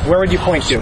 where would you point to?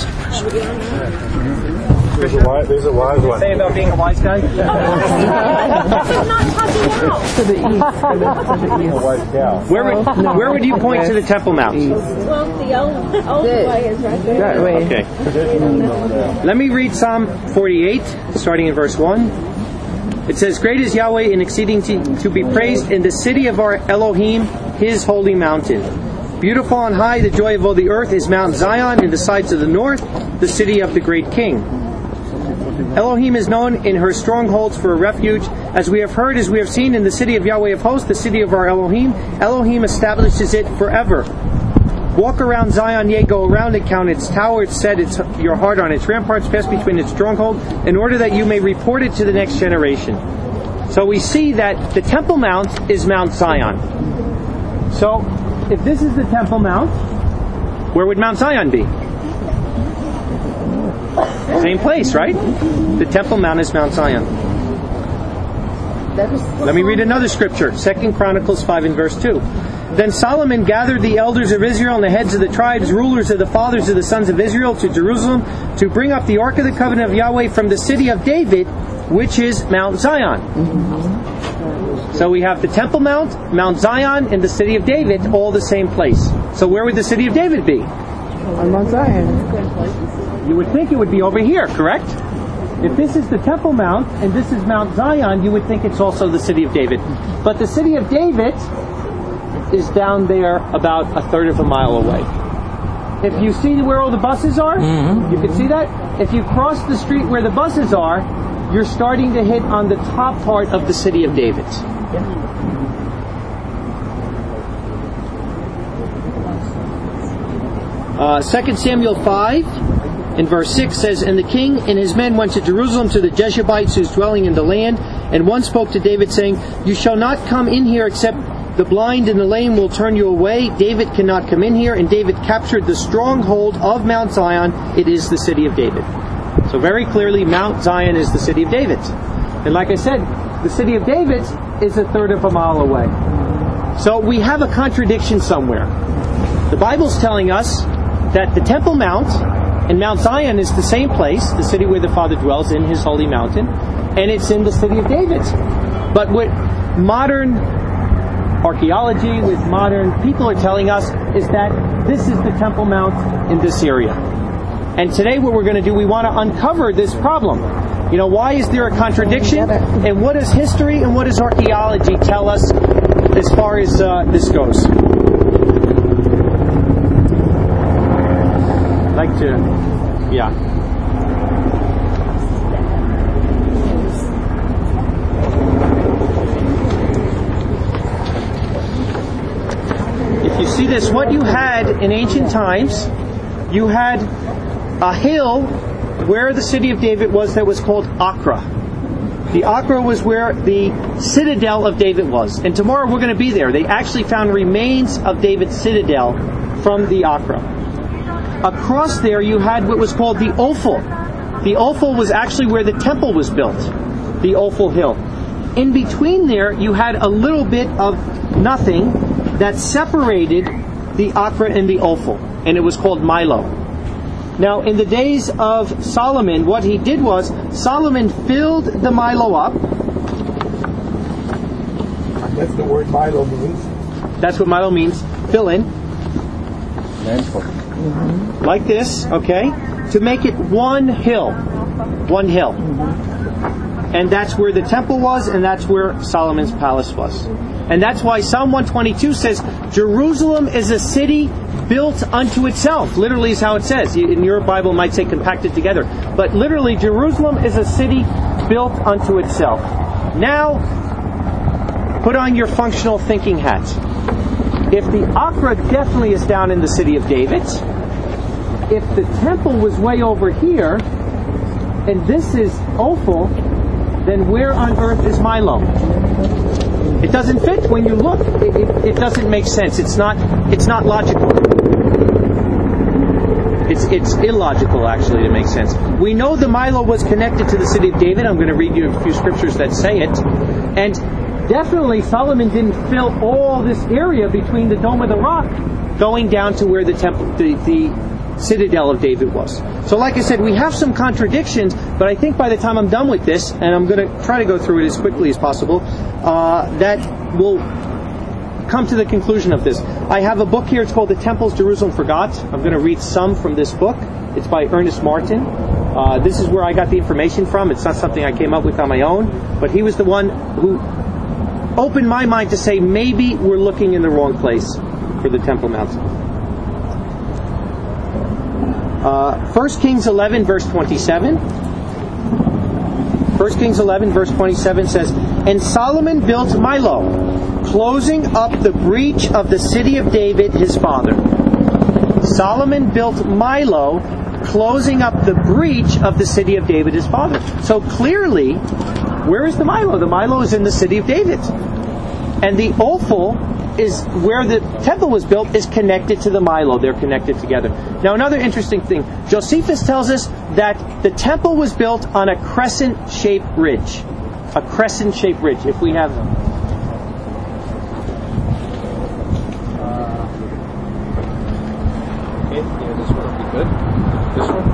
There's a wise one. Say about being a wise guy? I'm not talking out. To the east. A wise cow. Where would you point to the Temple Mount? Well, the old way is right there. That way. Okay. Let me read Psalm 48, starting in verse 1. It says, "Great is Yahweh and exceeding to be praised in the city of our Elohim, His holy mountain. Beautiful on high, the joy of all the earth is Mount Zion in the sides of the north, the city of the great King. Elohim is known in her strongholds for a refuge. As we have heard, as we have seen in the city of Yahweh of hosts, the city of our Elohim, Elohim establishes it forever. Walk around Zion, yea, go around it, count its tower, set your heart on its ramparts, pass between its stronghold, in order that you may report it to the next generation." So we see that the Temple Mount is Mount Zion. So, if this is the Temple Mount, where would Mount Zion be? Same place, right? The Temple Mount is Mount Zion. Let me read another scripture. 2 Chronicles 5 and verse 2. "Then Solomon gathered the elders of Israel and the heads of the tribes, rulers of the fathers of the sons of Israel, to Jerusalem to bring up the ark of the covenant of Yahweh from the city of David, which is Mount Zion." So we have the Temple Mount, Mount Zion, and the city of David, all the same place. So where would the city of David be? On Mount Zion. You would think it would be over here, correct? If this is the Temple Mount and this is Mount Zion, you would think it's also the city of David. But the city of David is down there about a third of a mile away. If you see where all the buses are, you can see that. If you cross the street where the buses are, you're starting to hit on the top part of the city of David. 2 Samuel 5 in verse 6 says, "And the king and his men went to Jerusalem to the Jebusites whose dwelling in the land, and one spoke to David saying, 'You shall not come in here except the blind and the lame will turn you away. David cannot come in here.' And David captured the stronghold of Mount Zion. It is the city of David." So very clearly, Mount Zion is the city of David. And like I said, the city of David is a third of a mile away. So we have a contradiction somewhere. The Bible's telling us that the Temple Mount and Mount Zion is the same place, the city where the Father dwells in His holy mountain, and it's in the city of David. But what modern archaeology, with modern people are telling us, is that this is the Temple Mount in this area. And today what we're going to do, we want to uncover this problem. You know, why is there a contradiction? And what does history and what does archaeology tell us as far as this goes? I'd like to, If you see this, what you had in ancient times, you had a hill where the city of David was that was called Acra. The Acra was where the citadel of David was. And tomorrow we're going to be there. They actually found remains of David's citadel from the Acra. Across there you had what was called the Ophel. The Ophel was actually where the temple was built. The Ophel Hill. In between there you had a little bit of nothing that separated the Acra and the Ophel. And it was called Milo. Now, in the days of Solomon, what he did was, Solomon filled the Milo up. That's the word Milo means. That's what Milo means. Fill in. Like this, okay? To make it one hill. One hill. And that's where the temple was, and that's where Solomon's palace was. And that's why Psalm 122 says, Jerusalem is a city built unto itself. Literally is how it says. In your Bible it might say compacted together. But literally, Jerusalem is a city built unto itself. Now, put on your functional thinking hat. If the Acra definitely is down in the city of David, if the temple was way over here, and this is Ophel, then where on earth is Milo? It doesn't fit. When you look, it doesn't make sense. It's not logical. It's illogical, actually, to make sense. We know the Milo was connected to the city of David. I'm going to read you a few scriptures that say it. And definitely Solomon didn't fill all this area between the Dome of the Rock going down to where the temple, the citadel of David was. So like I said, we have some contradictions, but I think by the time I'm done with this, and I'm going to try to go through it as quickly as possible, that will come to the conclusion of this. I have a book here, it's called The Temples Jerusalem Forgot. I'm going to read some from this book. It's by Ernest Martin. This is where I got the information from. It's not something I came up with on my own, but he was the one who opened my mind to say maybe we're looking in the wrong place for the Temple Mount. 1 Kings 11 verse 27. 1 Kings 11 verse 27 says, "And Solomon built Milo, closing up the breach of the city of David his father." Solomon built Milo, closing up the breach of the city of David his father. So clearly, where is the Milo? The Milo is in the city of David. And the Ophel is where the temple was built, is connected to the Milo. They're connected together. Now another interesting thing, Josephus tells us that the temple was built on a crescent-shaped ridge. A crescent-shaped ridge. If we have this one would be good. This one?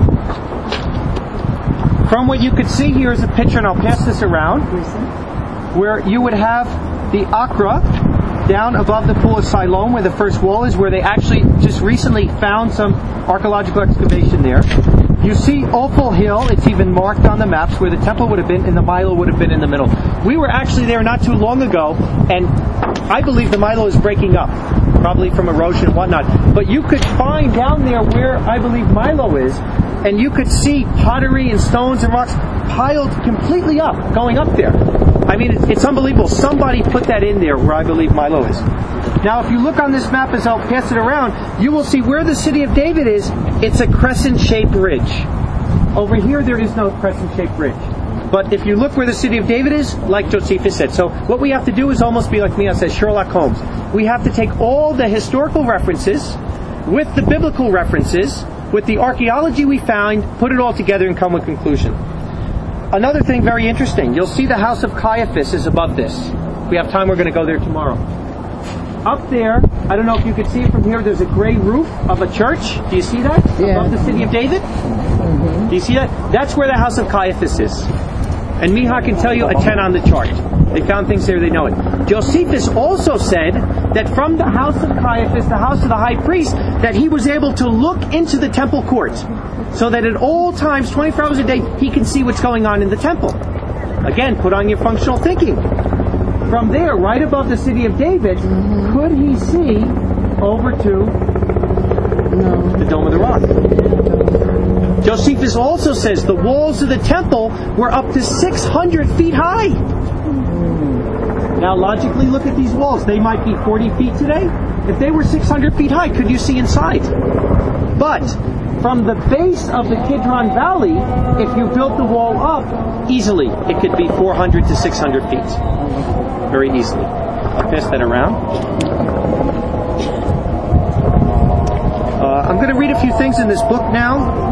From what you could see here is a picture, and I'll pass this around, where you would have the Akra down above the pool of Siloam, where the first wall is, where they actually just recently found some archaeological excavation there. You see Ophel Hill, it's even marked on the maps where the temple would have been, and the Milo would have been in the middle. We were actually there not too long ago, and I believe the Milo is breaking up, probably from erosion and whatnot. But you could find down there where I believe Milo is, and you could see pottery and stones and rocks piled completely up, going up there. I mean, it's unbelievable. Somebody put that in there where I believe Milo is. Now, if you look on this map as I'll pass it around, you will see where the city of David is. It's a crescent-shaped ridge. Over here, there is no crescent-shaped ridge. But if you look where the city of David is, like Josephus said, so what we have to do is almost be like Mia says, Sherlock Holmes. We have to take all the historical references with the biblical references, with the archaeology we found, put it all together and come with a conclusion. Another thing very interesting, you'll see the house of Caiaphas is above this. If we have time, we're going to go there tomorrow. Up there, I don't know if you can see it from here, there's a gray roof of a church. Do you see that? Yeah. Above the city of David? Mm-hmm. Do you see that? That's where the house of Caiaphas is. And Miha can tell you a 10 on the chart. They found things there, they know it. Josephus also said that from the house of Caiaphas, the house of the high priest, that he was able to look into the temple court. So that at all times, 24 hours a day, he can see what's going on in the temple. Again, put on your functional thinking. From there, right above the city of David, could he see over to the Dome of the Rock? Josephus also says the walls of the temple were up to 600 feet high. Now logically look at these walls. They might be 40 feet today. If they were 600 feet high, could you see inside? But from the base of the Kidron Valley, if you built the wall up, easily it could be 400 to 600 feet. Very easily. I'll pass that around. I'm going to read a few things in this book now.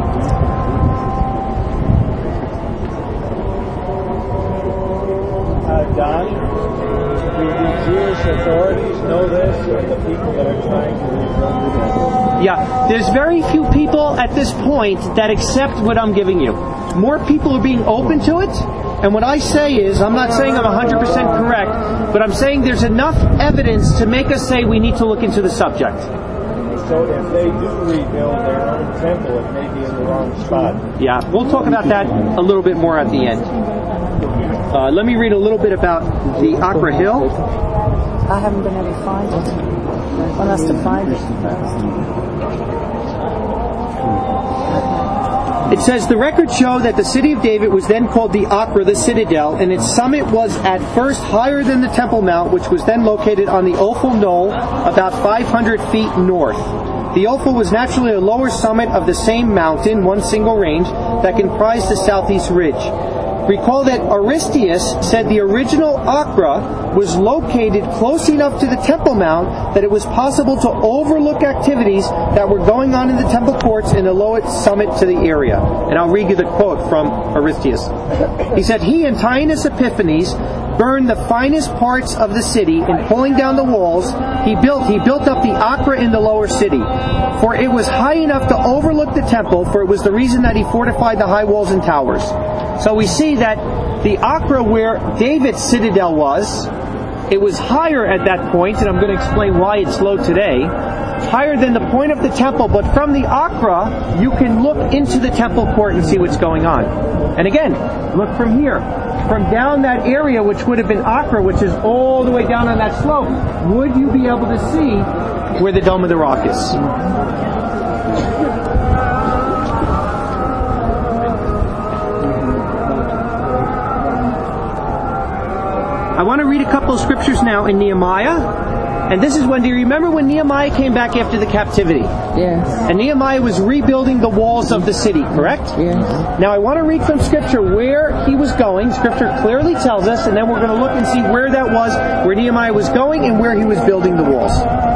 Don, do the Jewish authorities know this, or the people that are trying to rebuild this? Yeah, there's very few people at this point that accept what I'm giving you. More people are being open to it, and what I say is, I'm not saying I'm 100% correct, but I'm saying there's enough evidence to make us say we need to look into the subject. So if they do rebuild their own temple, it may be in the wrong spot. Yeah, we'll talk about that a little bit more at the end. Let me read a little bit about the Akra Hill. I haven't been able to find it. One has to find it first. It says, the records show that the city of David was then called the Akra, the citadel, and its summit was at first higher than the Temple Mount, which was then located on the Ophel Knoll, about 500 feet north. The Ophel was naturally a lower summit of the same mountain, one single range, that comprised the southeast ridge. Recall that Aristeas said the original Akra was located close enough to the Temple Mount that it was possible to overlook activities that were going on in the temple courts and the lowest summit to the area. And I'll read you the quote from Aristeas. He said, he and Tyrannus Epiphanes burn the finest parts of the city, and pulling down the walls, he built up the Acra in the lower city. For it was high enough to overlook the temple, for it was the reason that he fortified the high walls and towers. So we see that the Acra where David's citadel was, it was higher at that point, and I'm going to explain why it's low today, higher than the point of the temple, but from the Acra, you can look into the temple court and see what's going on. And again, look from here. From down that area, which would have been Acra, which is all the way down on that slope, would you be able to see where the Dome of the Rock is? I want to read a couple of scriptures now in Nehemiah. And this is when, do you remember when Nehemiah came back after the captivity? Yes. And Nehemiah was rebuilding the walls of the city, correct? Yes. Now I want to read from Scripture where he was going. Scripture clearly tells us, and then we're going to look and see where that was, where Nehemiah was going and where he was building the walls.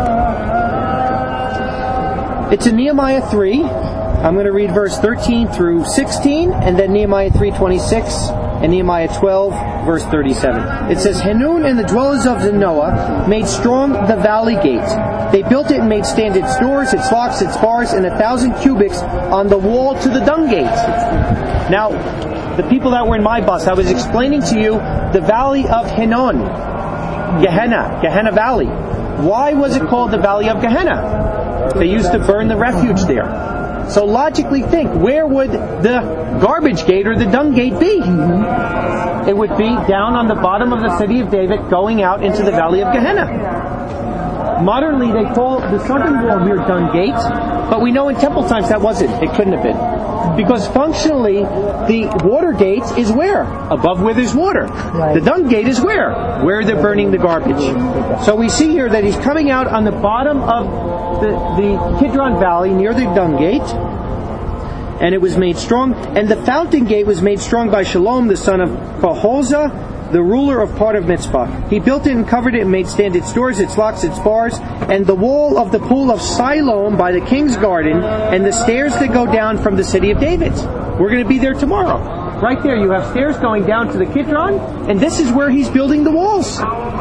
It's in Nehemiah 3. I'm going to read verse 13 through 16, and then Nehemiah 3:26. And Nehemiah 12, verse 37. It says, Hanun and the dwellers of Zanoah made strong the valley gate. They built it and made stand its doors, its locks, its bars, and 1,000 cubits on the wall to the dung gate. Now, the people that were in my bus, I was explaining to you the valley of Hinnom, Gehenna Valley. Why was it called the valley of Gehenna? They used to burn the refuge there. So logically think, where would the garbage gate or the dung gate be? It would be down on the bottom of the city of David going out into the valley of Gehenna. Modernly they call the southern wall here dung gate, but we know in temple times that wasn't. It couldn't have been. Because functionally, the water gate is where? Above where there's water. Right. The dung gate is where? Where they're burning the garbage. So we see here that he's coming out on the bottom of the Kidron Valley near the dung gate, and it was made strong. And the fountain gate was made strong by Shalom, the son of Colhozeh, the ruler of part of Mitzpah. He built it and covered it and made stand its doors, its locks, its bars, and the wall of the pool of Siloam by the king's garden, and the stairs that go down from the city of David. We're going to be there tomorrow. Right there you have stairs going down to the Kidron, and this is where he's building the walls.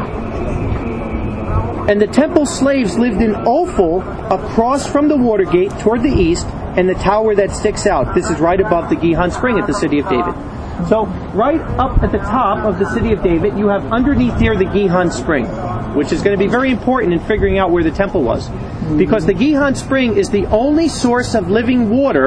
And the temple slaves lived in Ophel, across from the water gate toward the east, and the tower that sticks out. This is right above the Gihon Spring at the city of David. So right up at the top of the city of David, you have underneath there the Gihon Spring, which is going to be very important in figuring out where the temple was. Because the Gihon Spring is the only source of living water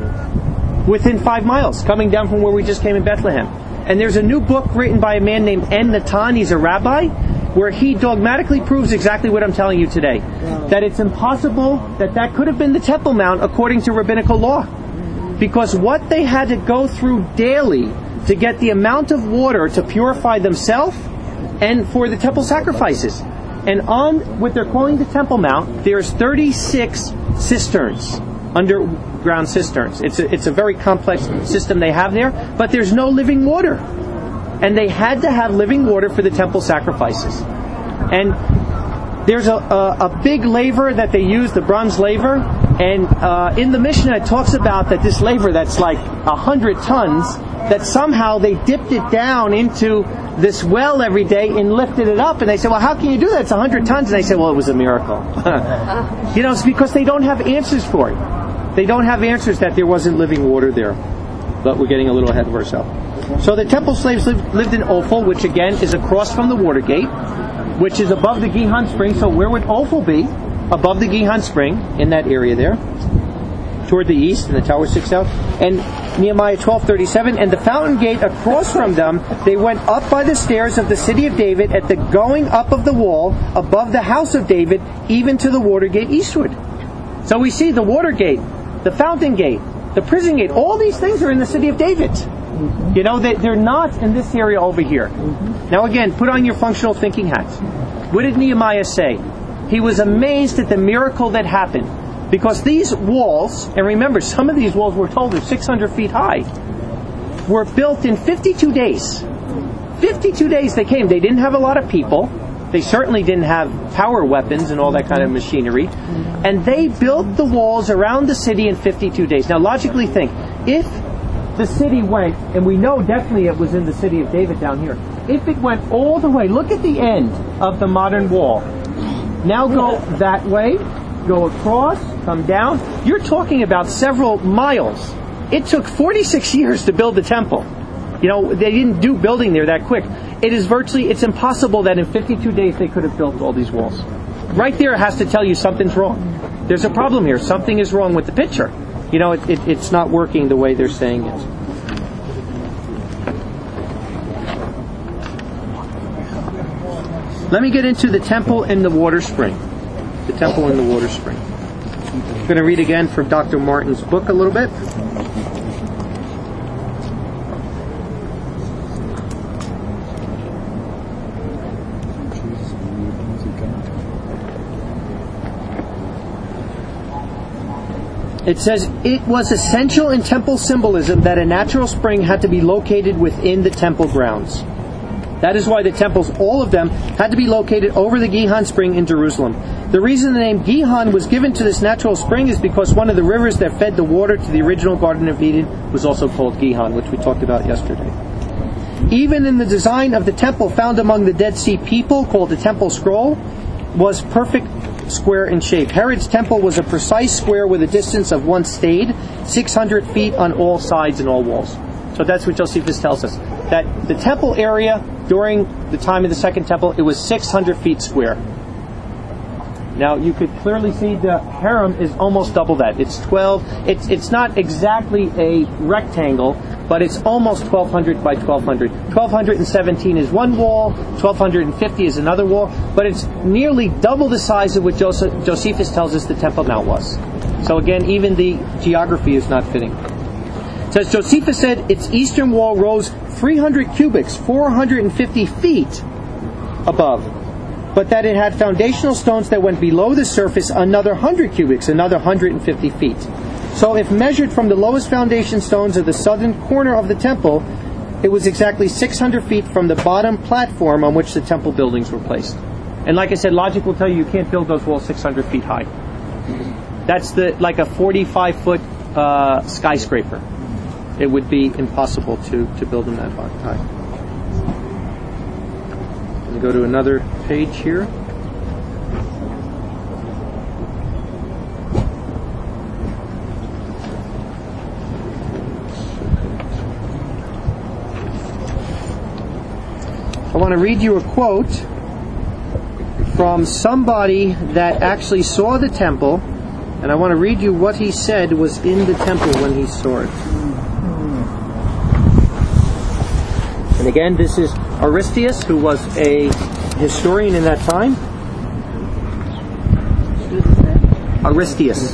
within 5 miles, coming down from where we just came in Bethlehem. And there's a new book written by a man named En Natan, he's a rabbi, where he dogmatically proves exactly what I'm telling you today. That it's impossible that could have been the Temple Mount according to rabbinical law. Because what they had to go through daily to get the amount of water to purify themselves and for the temple sacrifices. And on what they're calling the Temple Mount, there's 36 cisterns, underground cisterns. It's a very complex system they have there, but there's no living water. And they had to have living water for the temple sacrifices. And there's a big laver that they use, the bronze laver. And in the Mishnah it talks about that this laver that's like 100 tons, that somehow they dipped it down into this well every day and lifted it up. And they said, well, how can you do that? It's 100 tons. And they said, well, it was a miracle. It's because they don't have answers for it. They don't have answers that there wasn't living water there. But we're getting a little ahead of ourselves. So the temple slaves lived in Ophel, which again is across from the water gate, which is above the Gihon Spring. So where would Ophel be? Above the Gihon Spring, in that area there, toward the east, and the tower sticks out. And Nehemiah 12:37, and the fountain gate across from them, they went up by the stairs of the city of David at the going up of the wall above the house of David, even to the water gate eastward. So we see the water gate, the fountain gate, the prison gate, all these things are in the city of David. They're not in this area over here. Now again, put on your functional thinking hats. What did Nehemiah say? He was amazed at the miracle that happened. Because these walls, and remember, some of these walls we're told are 600 feet high, were built in 52 days. 52 days they came. They didn't have a lot of people. They certainly didn't have power weapons and all that kind of machinery. And they built the walls around the city in 52 days. Now logically think, if the city went, and we know definitely it was in the city of David down here, if it went all the way, look at the end of the modern wall. Now go that way, go across, come down. You're talking about several miles. It took 46 years to build the temple. You know, they didn't do building there that quick. It's impossible that in 52 days they could have built all these walls. Right there has to tell you something's wrong. There's a problem here. Something is wrong with the picture. You know, it's not working the way they're saying it. Let me get into the temple and the water spring. The temple and the water spring. I'm going to read again from Dr. Martin's book a little bit. It says, it was essential in temple symbolism that a natural spring had to be located within the temple grounds. That is why the temples, all of them, had to be located over the Gihon spring in Jerusalem. The reason the name Gihon was given to this natural spring is because one of the rivers that fed the water to the original Garden of Eden was also called Gihon, which we talked about yesterday. Even in the design of the temple found among the Dead Sea people, called the Temple Scroll, was perfect square in shape. Herod's temple was a precise square with a distance of one stade, 600 feet on all sides and all walls. So that's what Josephus tells us. That the temple area during the time of the Second Temple, it was 600 feet square. Now you could clearly see the harem is almost double that. It's 12. It's not exactly a rectangle, but it's almost 1,200 by 1,200. 1,217 is one wall, 1,250 is another wall, but it's nearly double the size of what Josephus tells us the Temple Mount was. So again, even the geography is not fitting. It says, Josephus said its eastern wall rose 300 cubits, 450 feet above, but that it had foundational stones that went below the surface another 100 cubits, another 150 feet. So if measured from the lowest foundation stones of the southern corner of the temple, it was exactly 600 feet from the bottom platform on which the temple buildings were placed. And like I said, logic will tell you can't build those walls 600 feet high. That's like a 45-foot skyscraper. It would be impossible to build them that high. Let me go to another page here. I want to read you a quote from somebody that actually saw the temple, and I want to read you what he said was in the temple when he saw it. And again, this is Aristeas, who was a historian in that time. Aristeas.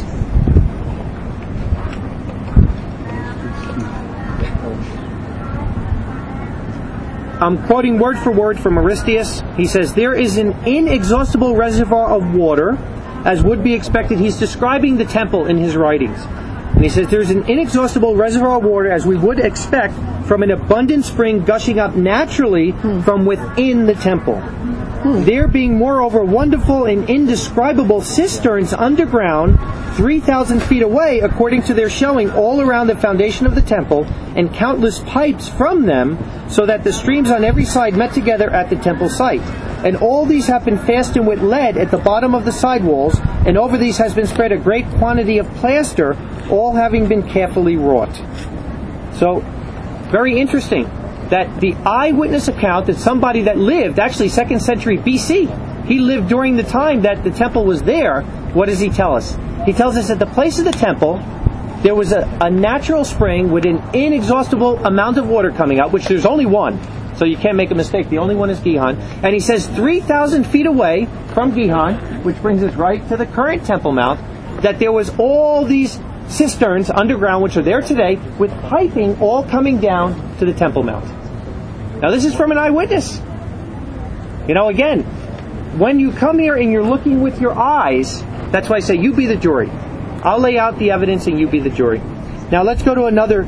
I'm quoting word for word from Aristeas. He says, there is an inexhaustible reservoir of water, as would be expected. He's describing the temple in his writings. And he says, there's an inexhaustible reservoir of water, as we would expect, from an abundant spring gushing up naturally from within the temple. There being, moreover, wonderful and indescribable cisterns underground, 3,000 feet away, according to their showing, all around the foundation of the temple, and countless pipes from them, so that the streams on every side met together at the temple site. And all these have been fastened with lead at the bottom of the side walls, and over these has been spread a great quantity of plaster, all having been carefully wrought. So, very interesting that the eyewitness account that somebody that lived, actually 2nd century BC, he lived during the time that the temple was there. What does he tell us? He tells us at the place of the temple, there was a natural spring with an inexhaustible amount of water coming out, which there's only one. So you can't make a mistake. The only one is Gihon. And he says 3,000 feet away from Gihon, which brings us right to the current Temple Mount, that there was all these cisterns underground, which are there today, with piping all coming down to the Temple Mount. Now this is from an eyewitness. You know, again, when you come here and you're looking with your eyes, that's why I say you be the jury. I'll lay out the evidence and you be the jury. Now let's go to another,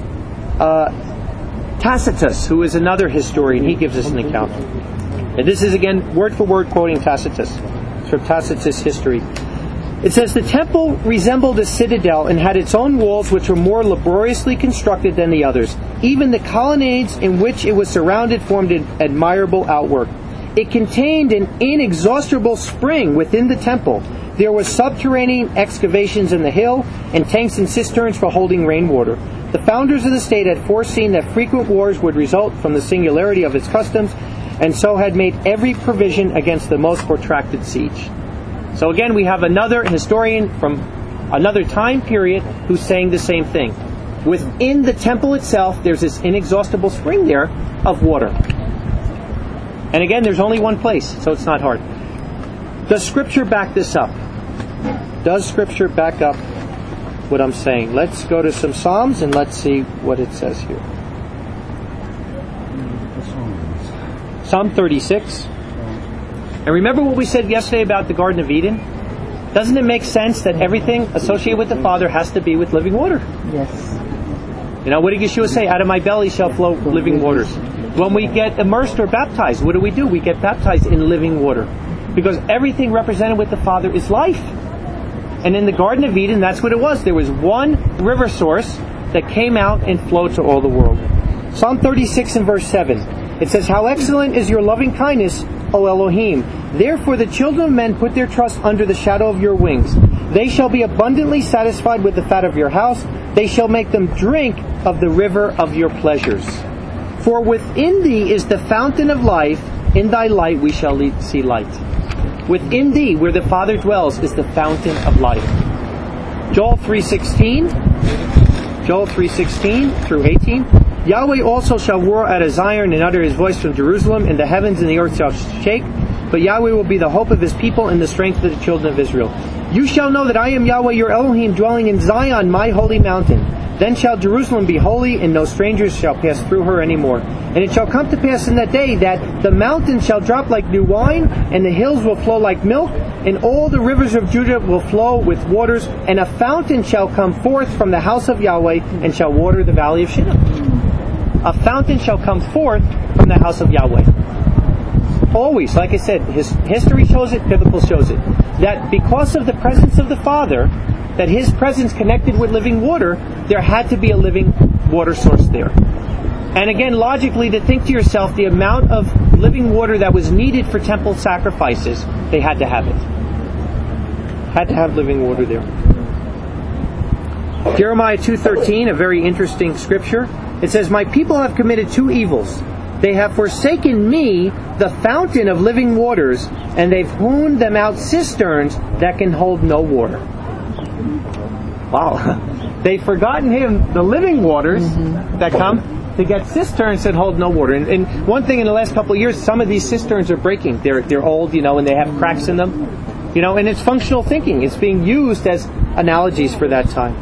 Tacitus, who is another historian. He gives us an account. And this is again word for word quoting Tacitus. It's from Tacitus' history. It says, the temple resembled a citadel and had its own walls, which were more laboriously constructed than the others. Even the colonnades in which it was surrounded formed an admirable outwork. It contained an inexhaustible spring within the temple. There was subterranean excavations in the hill, and tanks and cisterns for holding rainwater. The founders of the state had foreseen that frequent wars would result from the singularity of its customs, and so had made every provision against the most protracted siege. So again, we have another historian from another time period who's saying the same thing. Within the temple itself, there's this inexhaustible spring there of water. And again, there's only one place, so it's not hard. Does Scripture back this up? Does Scripture back up what I'm saying? Let's go to some Psalms and let's see what it says here. Psalm 36. And remember what we said yesterday about the Garden of Eden? Doesn't it make sense that everything associated with the Father has to be with living water? Yes. You know, what did Yeshua say? Out of my belly shall flow living waters. When we get immersed or baptized, what do? We get baptized in living water. Because everything represented with the Father is life. And in the Garden of Eden, that's what it was. There was one river source that came out and flowed to all the world. Psalm 36 and verse 7. It says, how excellent is your loving kindness, O Elohim. Therefore the children of men put their trust under the shadow of your wings. They shall be abundantly satisfied with the fat of your house. They shall make them drink of the river of your pleasures. For within thee is the fountain of life. In thy light we shall see light. Within thee, where the Father dwells, is the fountain of life. Joel 3:16 through 18. Yahweh also shall roar out of Zion and utter his voice from Jerusalem, and the heavens and the earth shall shake. But Yahweh will be the hope of his people and the strength of the children of Israel. You shall know that I am Yahweh your Elohim, dwelling in Zion, my holy mountain. Then shall Jerusalem be holy, and no strangers shall pass through her any more. And it shall come to pass in that day that the mountains shall drop like new wine, and the hills will flow like milk, and all the rivers of Judah will flow with waters, and a fountain shall come forth from the house of Yahweh, and shall water the valley of Shinar. A fountain shall come forth from the house of Yahweh. Always, like I said, history shows it, biblical shows it, that because of the presence of the Father, that his presence connected with living water, there had to be a living water source there. And again, logically, to think to yourself, the amount of living water that was needed for temple sacrifices, they had to have it. Had to have living water there. Jeremiah 2:13, a very interesting scripture. It says, my people have committed two evils. They have forsaken me, the fountain of living waters, and they've hewn them out cisterns that can hold no water. Wow. They've forgotten him, the living waters that come to get cisterns that hold no water. And one thing in the last couple of years, some of these cisterns are breaking. They're old, and they have cracks in them. And it's functional thinking. It's being used as analogies for that time.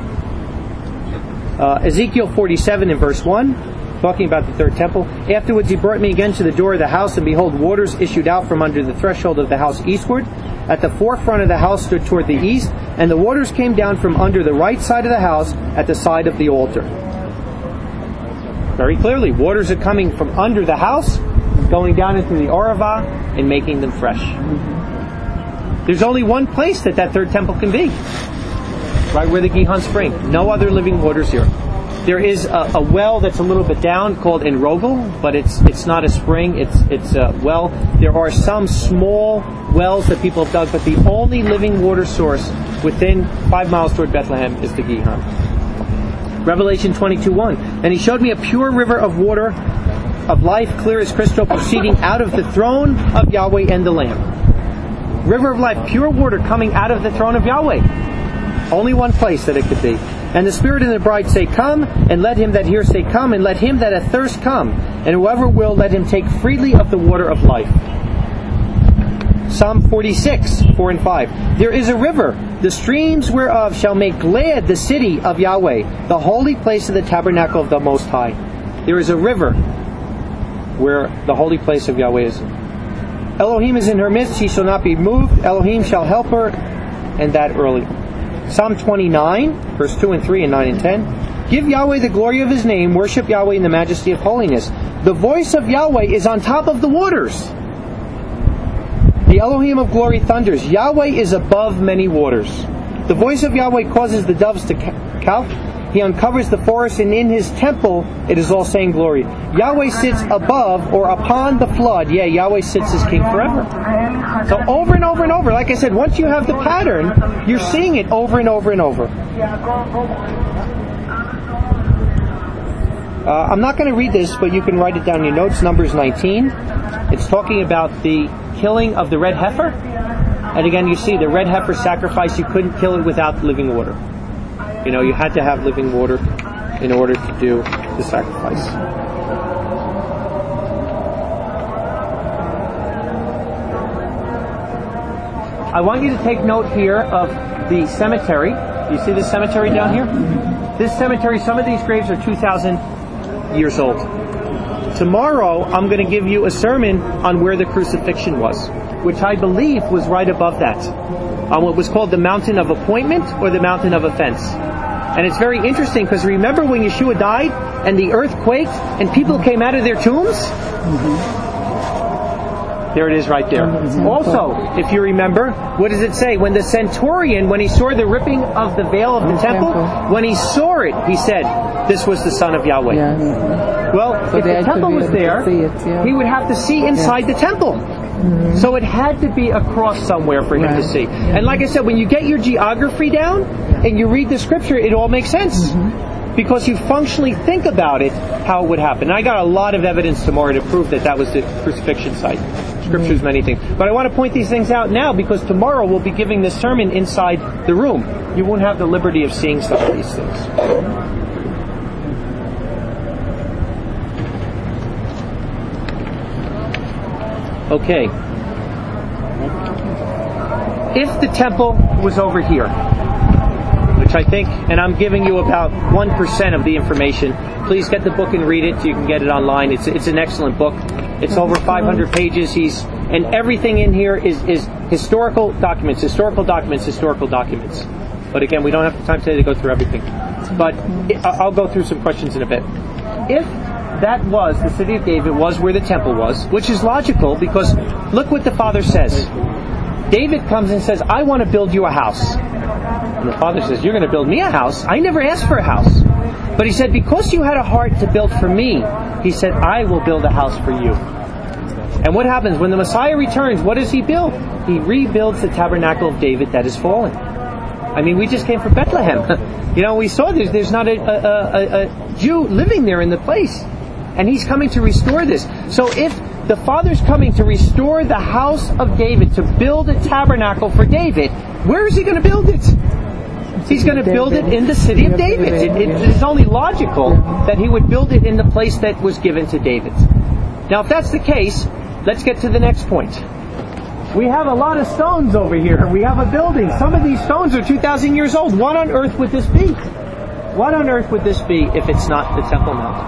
Ezekiel 47 in verse 1, talking about the third temple. Afterwards he brought me again to the door of the house, and behold, waters issued out from under the threshold of the house eastward. At the forefront of the house stood toward the east, and the waters came down from under the right side of the house at the side of the altar. Very clearly, waters are coming from under the house, going down into the Oravah, and making them fresh. There's only one place that third temple can be. Right where the Gihon spring. No other living waters here. There is a well that's a little bit down called En Rogel, but it's not a spring, it's a well. There are some small wells that people have dug, but the only living water source within 5 miles toward Bethlehem is the Gihon. Revelation 22:1. And he showed me a pure river of water of life, clear as crystal, proceeding out of the throne of Yahweh and the Lamb. River of life, pure water coming out of the throne of Yahweh. Only one place that it could be. And the Spirit and the bride say, come, and let him that hears say, come, and let him that hath thirst come, and whoever will, let him take freely of the water of life. Psalm 46, 4 and 5. There is a river, the streams whereof shall make glad the city of Yahweh, the holy place of the tabernacle of the Most High. There is a river where the holy place of Yahweh is. Elohim is in her midst, she shall not be moved. Elohim shall help her, and that early. Psalm 29, verse 2 and 3 and 9 and 10. Give Yahweh the glory of his name, worship Yahweh in the majesty of holiness. The voice of Yahweh is on top of the waters. The Elohim of glory thunders. Yahweh is above many waters. The voice of Yahweh causes the doves to calc. He uncovers the forest, and in his temple it is all saying glory. Yahweh sits above or upon the flood. Yeah, Yahweh sits as king forever. So over and over and over. Like I said, once you have the pattern, you're seeing it over and over and over. I'm not going to read this, but you can write it down in your notes. Numbers 19. It's talking about the killing of the red heifer. And again, you see the red heifer sacrifice, you couldn't kill it without living water. You had to have living water in order to do the sacrifice. I want you to take note here of the cemetery. You see the cemetery down here? This cemetery, some of these graves are 2,000 years old. Tomorrow, I'm going to give you a sermon on where the crucifixion was, which I believe was right above that, on what was called the Mountain of Appointment or the Mountain of Offense. And it's very interesting because remember when Yeshua died and the earth quaked and people came out of their tombs? There it is right there. Also, if you remember, what does it say? When the centurion, when he saw the ripping of the veil of the temple, when he saw it, he said, this was the Son of Yahweh. Well, if the temple was there, he would have to see inside the temple. So it had to be a cross somewhere for him to see. And like I said, when you get your geography down and you read the scripture, it all makes sense. Because you functionally think about it, how it would happen. And I got a lot of evidence tomorrow to prove that was the crucifixion site. Scriptures, many things. But I want to point these things out now because tomorrow we'll be giving this sermon inside the room. You won't have the liberty of seeing some of these things. Okay. If the temple was over here, which I think, and I'm giving you about 1% of the information, please get the book and read it. You can get it online. It's an excellent book. It's over 500 pages. And everything in here is historical documents. But again, we don't have the time today to go through everything. But I'll go through some questions in a bit. If that was, the city of David was where the temple was, which is logical because look what the Father says. David comes and says, I want to build you a house. And the Father says, you're going to build me a house? I never asked for a house. But he said, because you had a heart to build for me, he said, I will build a house for you. And what happens? When the Messiah returns, what does he build? He rebuilds the tabernacle of David that is fallen. I mean, we just came from Bethlehem. We saw there's not a Jew living there in the place. And he's coming to restore this. So if the Father's coming to restore the house of David, to build a tabernacle for David, where is he going to build it? He's going to build it in the city of David. It is only logical that he would build it in the place that was given to David. Now, if that's the case, let's get to the next point. We have a lot of stones over here. We have a building. Some of these stones are 2,000 years old. What on earth would this be? What on earth would this be if it's not the Temple Mount?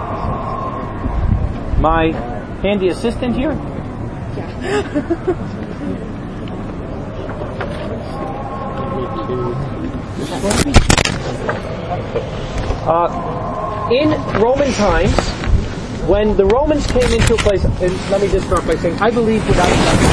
My handy assistant here? In Roman times, when the Romans came into a place, and let me just start by saying, I believe without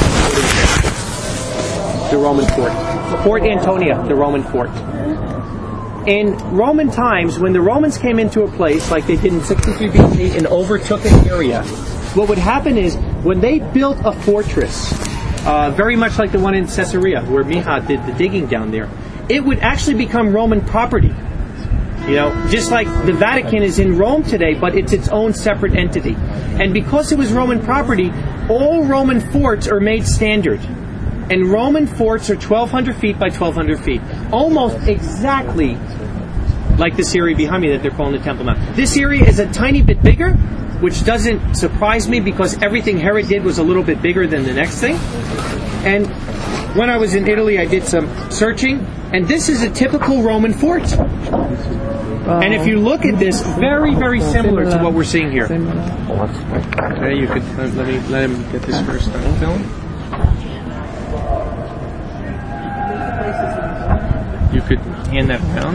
the Roman fort. Fort Antonia, the Roman fort. In Roman times, when the Romans came into a place like they did in 63 BC and overtook an area, what would happen is, when they built a fortress, very much like the one in Caesarea, where Miha did the digging down there, it would actually become Roman property. Just like the Vatican is in Rome today, but it's its own separate entity. And because it was Roman property, all Roman forts are made standard. And Roman forts are 1,200 feet by 1,200 feet. Almost exactly like this area behind me that they're calling the Temple Mount. This area is a tiny bit bigger, which doesn't surprise me because everything Herod did was a little bit bigger than the next thing. And when I was in Italy, I did some searching, and this is a typical Roman fort. And if you look at this, very, very similar to what we're seeing here. Okay, you could let him get this first film. You could hand that down.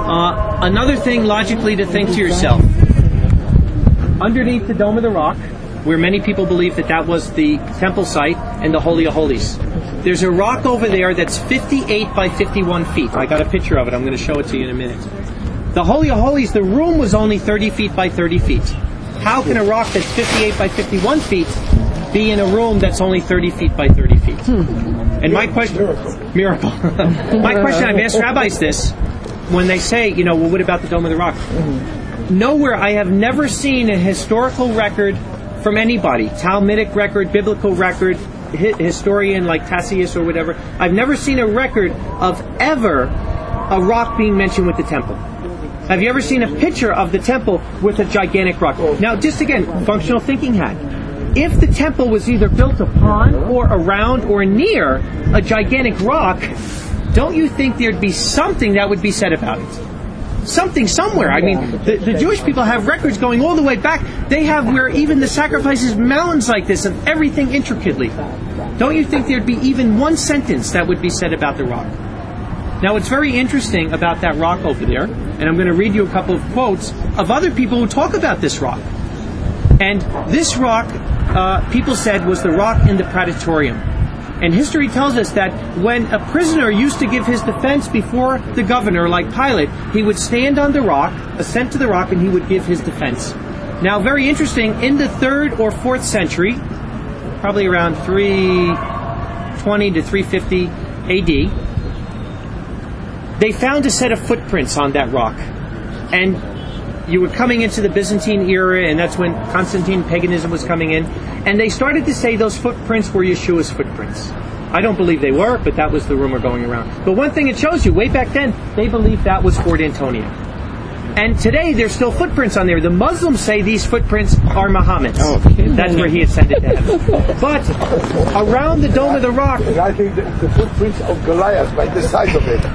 Another thing logically to think to yourself. Underneath the Dome of the Rock, where many people believe that that was the temple site and the Holy of Holies. There's a rock over there that's 58 by 51 feet. I got a picture of it. I'm going to show it to you in a minute. The Holy of Holies, the room was only 30 feet by 30 feet. How can a rock that's 58 by 51 feet be in a room that's only 30 feet by 30 feet? And my question... Miracle. My question, I've asked rabbis this, when they say, well, what about the Dome of the Rock? Nowhere, I have never seen a historical record from anybody, Talmudic record, biblical record, historian like Tacitus or whatever. I've never seen a record of ever a rock being mentioned with the temple. Have you ever seen a picture of the temple with a gigantic rock? Now, just again, functional thinking hat. If the temple was either built upon or around or near a gigantic rock, don't you think there'd be something that would be said about it? Something somewhere. I mean, the Jewish people have records going all the way back. They have where even the sacrifices mountains like this and everything intricately. Don't you think there'd be even one sentence that would be said about the rock? Now, what's very interesting about that rock over there, and I'm going to read you a couple of quotes of other people who talk about this rock. And this rock, people said, was the rock in the Praetorium. And history tells us that when a prisoner used to give his defense before the governor, like Pilate, he would stand on the rock, ascend to the rock, and he would give his defense. Now, very interesting, in the 3rd or 4th century, probably around 320 to 350 AD, they found a set of footprints on that rock. And you were coming into the Byzantine era, and that's when Constantine paganism was coming in. And they started to say those footprints were Yeshua's footprints. I don't believe they were, but that was the rumor going around. But one thing it shows you, way back then, they believed that was Fort Antonia. And today, there's still footprints on there. The Muslims say these footprints are Muhammad's. That's where he ascended to heaven. But around the Dome of the Rock... I think the footprints of Goliath by the side of it.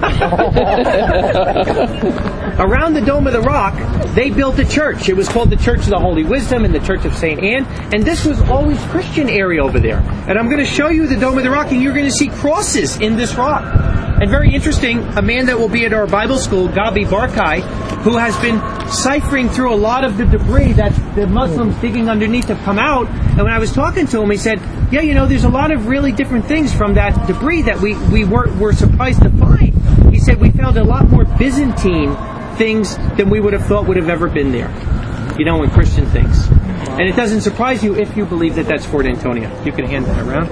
Around the Dome of the Rock, they built a church. It was called the Church of the Holy Wisdom and the Church of St. Anne. And this was always Christian area over there. And I'm going to show you the Dome of the Rock, and you're going to see crosses in this rock. And very interesting, a man that will be at our Bible school, Gabi Barkai, who has been ciphering through a lot of the debris that the Muslims digging underneath have come out. And when I was talking to him, he said, there's a lot of really different things from that debris that we were surprised to find. He said we found a lot more Byzantine things than we would have thought would have ever been there. In Christian things. And it doesn't surprise you if you believe that that's Fort Antonia. You can hand that around.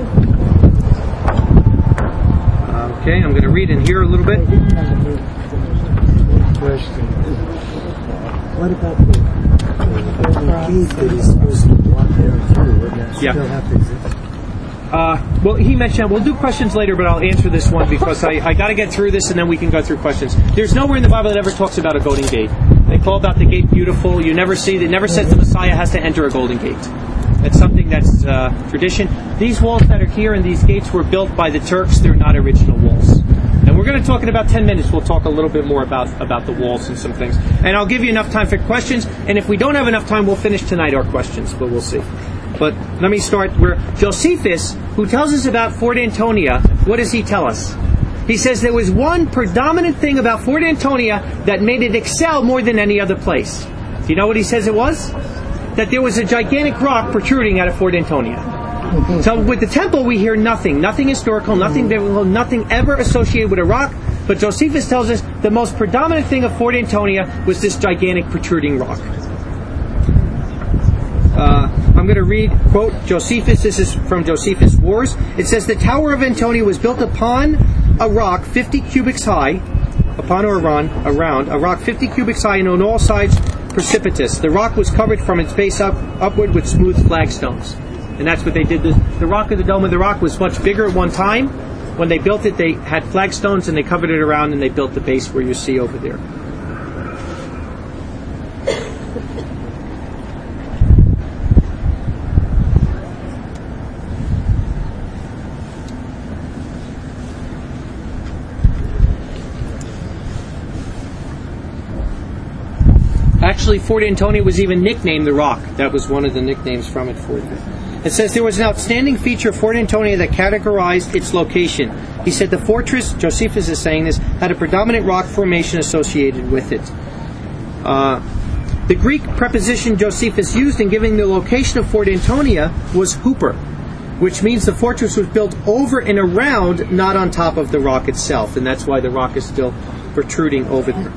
Okay, I'm going to read in here a little bit. Question. What about the gate that is supposed to block there through? Would that still have to exist? Well, he mentioned, we'll do questions later, but I'll answer this one because I got to get through this and then we can go through questions. There's nowhere in the Bible that ever talks about a golden gate. They call about the gate beautiful. You never see, it never says the Messiah has to enter a golden gate. That's something that's tradition. These walls that are here and these gates were built by the Turks. They're not original walls. And we're going to talk in about 10 minutes. We'll talk a little bit more about the walls and some things. And I'll give you enough time for questions. And if we don't have enough time, we'll finish tonight our questions. But we'll see. But let me start where Josephus, who tells us about Fort Antonia, what does he tell us? He says there was one predominant thing about Fort Antonia that made it excel more than any other place. Do you know what he says it was? That there was a gigantic rock protruding out of Fort Antonia. So with the temple we hear nothing historical, nothing biblical, nothing ever associated with a rock. But Josephus tells us the most predominant thing of Fort Antonia was this gigantic protruding rock. I'm going to read, quote, Josephus, this is from Josephus' Wars. It says, the Tower of Antonia was built upon a rock 50 cubits high, upon or around, a rock 50 cubits high and on all sides precipitous. The rock was covered from its base upward with smooth flagstones. And that's what they did. The rock of the Dome of the Rock was much bigger at one time. When they built it, they had flagstones and they covered it around and they built the base where you see over there. Actually, Fort Antonia was even nicknamed the Rock. That was one of the nicknames from it for it. It says there was an outstanding feature of Fort Antonia that categorized its location. He said the fortress, Josephus is saying this, had a predominant rock formation associated with it. The Greek preposition Josephus used in giving the location of Fort Antonia was hooper, which means the fortress was built over and around, not on top of the rock itself, and that's why the rock is still protruding over there.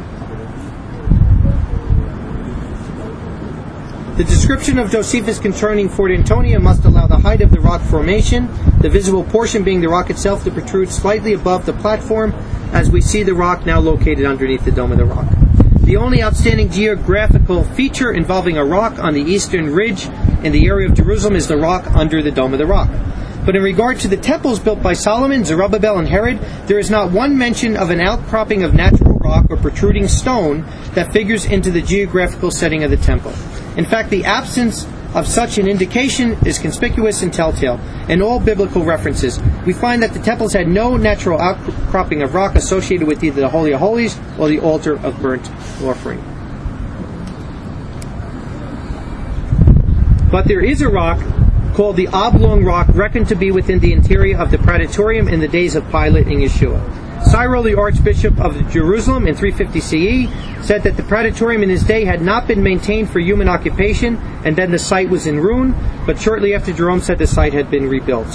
The description of Josephus concerning Fort Antonia must allow the height of the rock formation, the visible portion being the rock itself, to protrude slightly above the platform, as we see the rock now located underneath the Dome of the Rock. The only outstanding geographical feature involving a rock on the eastern ridge in the area of Jerusalem is the rock under the Dome of the Rock. But in regard to the temples built by Solomon, Zerubbabel, and Herod, there is not one mention of an outcropping of natural rock or protruding stone that figures into the geographical setting of the temple. In fact, the absence of such an indication is conspicuous and telltale in all biblical references. We find that the temples had no natural outcropping of rock associated with either the Holy of Holies or the altar of burnt offering. But there is a rock called the oblong rock, reckoned to be within the interior of the Praetorium in the days of Pilate and Yeshua. Cyril, the Archbishop of Jerusalem in 350 CE, said that the Praetorium in his day had not been maintained for human occupation, and then the site was in ruin, but shortly after Jerome said the site had been rebuilt.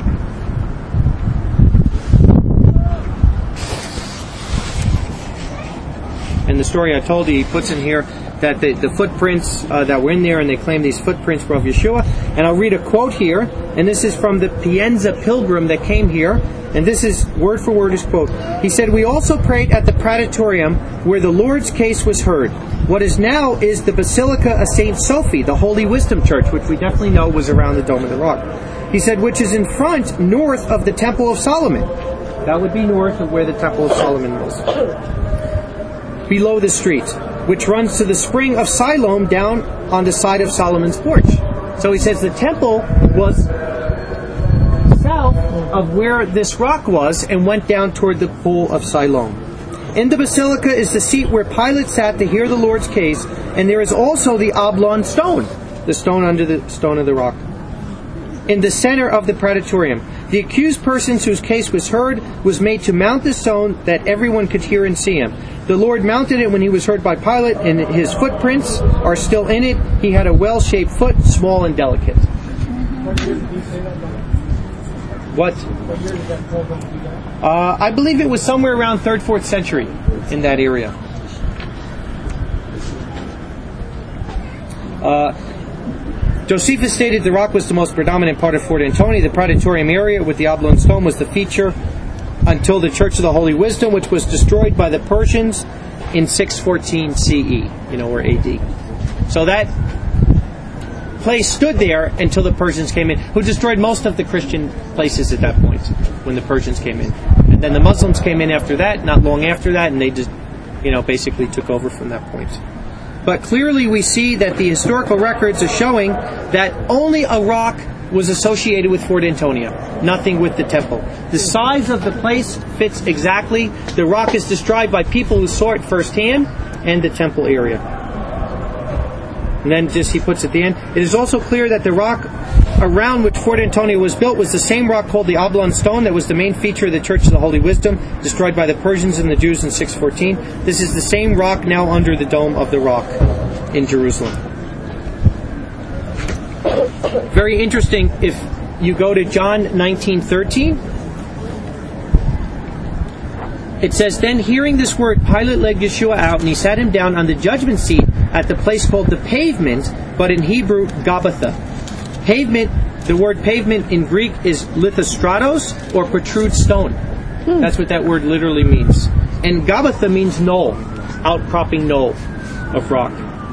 And the story I told you, he puts in here that the footprints that were in there, and they claim these footprints were of Yeshua. And I'll read a quote here, and this is from the Pienza pilgrim that came here, and this is word for word his quote. He said, "We also prayed at the Praetorium where the Lord's case was heard. What is now is the Basilica of St. Sophie, the Holy Wisdom Church," which we definitely know was around the Dome of the Rock. He said, "which is in front, north of the Temple of Solomon." That would be north of where the Temple of Solomon was. "Below the street, which runs to the spring of Siloam down on the side of Solomon's porch." So he says the temple was south of where this rock was and went down toward the pool of Siloam. In the basilica is the seat where Pilate sat to hear the Lord's case, and there is also the oblong stone, the stone under the stone of the rock, in the center of the Praetorium. The accused persons whose case was heard was made to mount the stone that everyone could hear and see him. The Lord mounted it when he was heard by Pilate, and his footprints are still in it. He had a well-shaped foot, small and delicate. What? I believe it was somewhere around 3rd, 4th century in that area. Josephus stated the rock was the most predominant part of Fort Antonia. The Praetorium area with the oblong stone was the feature until the Church of the Holy Wisdom, which was destroyed by the Persians in 614 CE, or AD. So that place stood there until the Persians came in, who destroyed most of the Christian places at that point when the Persians came in. And then the Muslims came in after that, not long after that, and they just, basically took over from that point. But clearly we see that the historical records are showing that only a rock was associated with Fort Antonia, nothing with the temple. The size of the place fits exactly. The rock is described by people who saw it firsthand, and the temple area. And then he puts at the end, it is also clear that the rock around which Fort Antonia was built was the same rock called the oblong stone that was the main feature of the Church of the Holy Wisdom, destroyed by the Persians and the Jews in 614. This is the same rock now under the Dome of the Rock in Jerusalem. Very interesting, if you go to John 19:13, it says, "Then hearing this word, Pilate led Yeshua out, and he sat him down on the judgment seat at the place called the Pavement, but in Hebrew, Gabbatha." Pavement, the word pavement in Greek is lithostratos, or protrude stone. That's what that word literally means. And Gabbatha means knoll, outcropping knoll of rock.